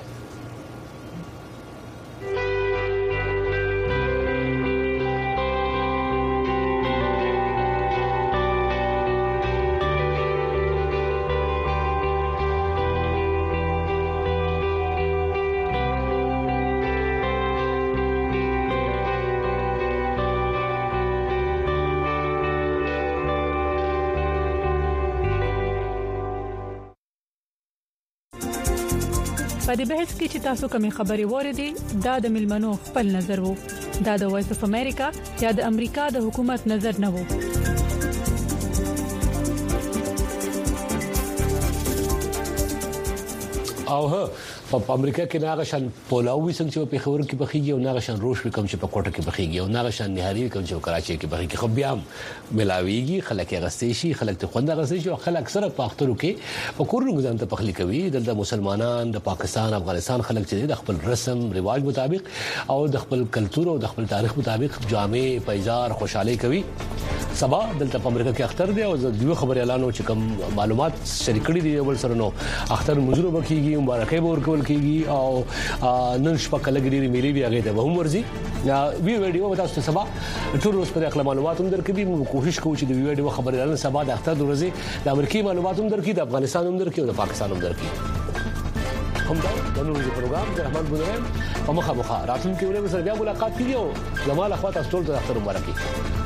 په دې بحث کې چې تاسو کومې خبرې وریدي دا د ملمنو خپل نظر وو دا د وایس اف امریکا یا د امریکا د حکومت نظر نه وو. او په امریکا کې ناغه شان پولاوي څنګه چې په خبرو کې بخيږي او ناغه شان روش کوم چې په کوټه کې بخيږي او ناغه شان نهاري کوم چې په کراچي کې بخيږي خو بیا ملاويږي خلک غستې شي خلک ته خوند غستې شي او خلک سره په اخترو کې په کورونو ځان ته پخلي کوي د مسلمانان د پاکستان افغانستان خلک چې د خپل رسم رواج مطابق او د خپل کلچر او د خپل تاریخ مطابق جامع پیزار خوشاله کوي. سبا دلته په امریکا کې اختر دی او د یو خبر اعلانو چې کوم معلومات شریک کړي دي ول سره نو اختر مزرو بکیږي مبارکي به ورکول کول کیږي او نن شپه کله ګډيري ملي بیا غي ته هم ورزي ویډیو تاسو ته سبا ټول روز په اخلاق معلومات هم درکې موږ کوشش کوو چې د ویډیو خبرې لرنه سبا د اختر ورځې د امریکای معلومات هم درکې د افغانستان هم درکې او د پاکستان هم درکې هم دا د نن ورځې پروګرام د رحمان بنورم په مخه راتلونکي ورځ سره بیا ملاقات کیږي او زموږ اخوات تاسو ټول ته اختر مبارکي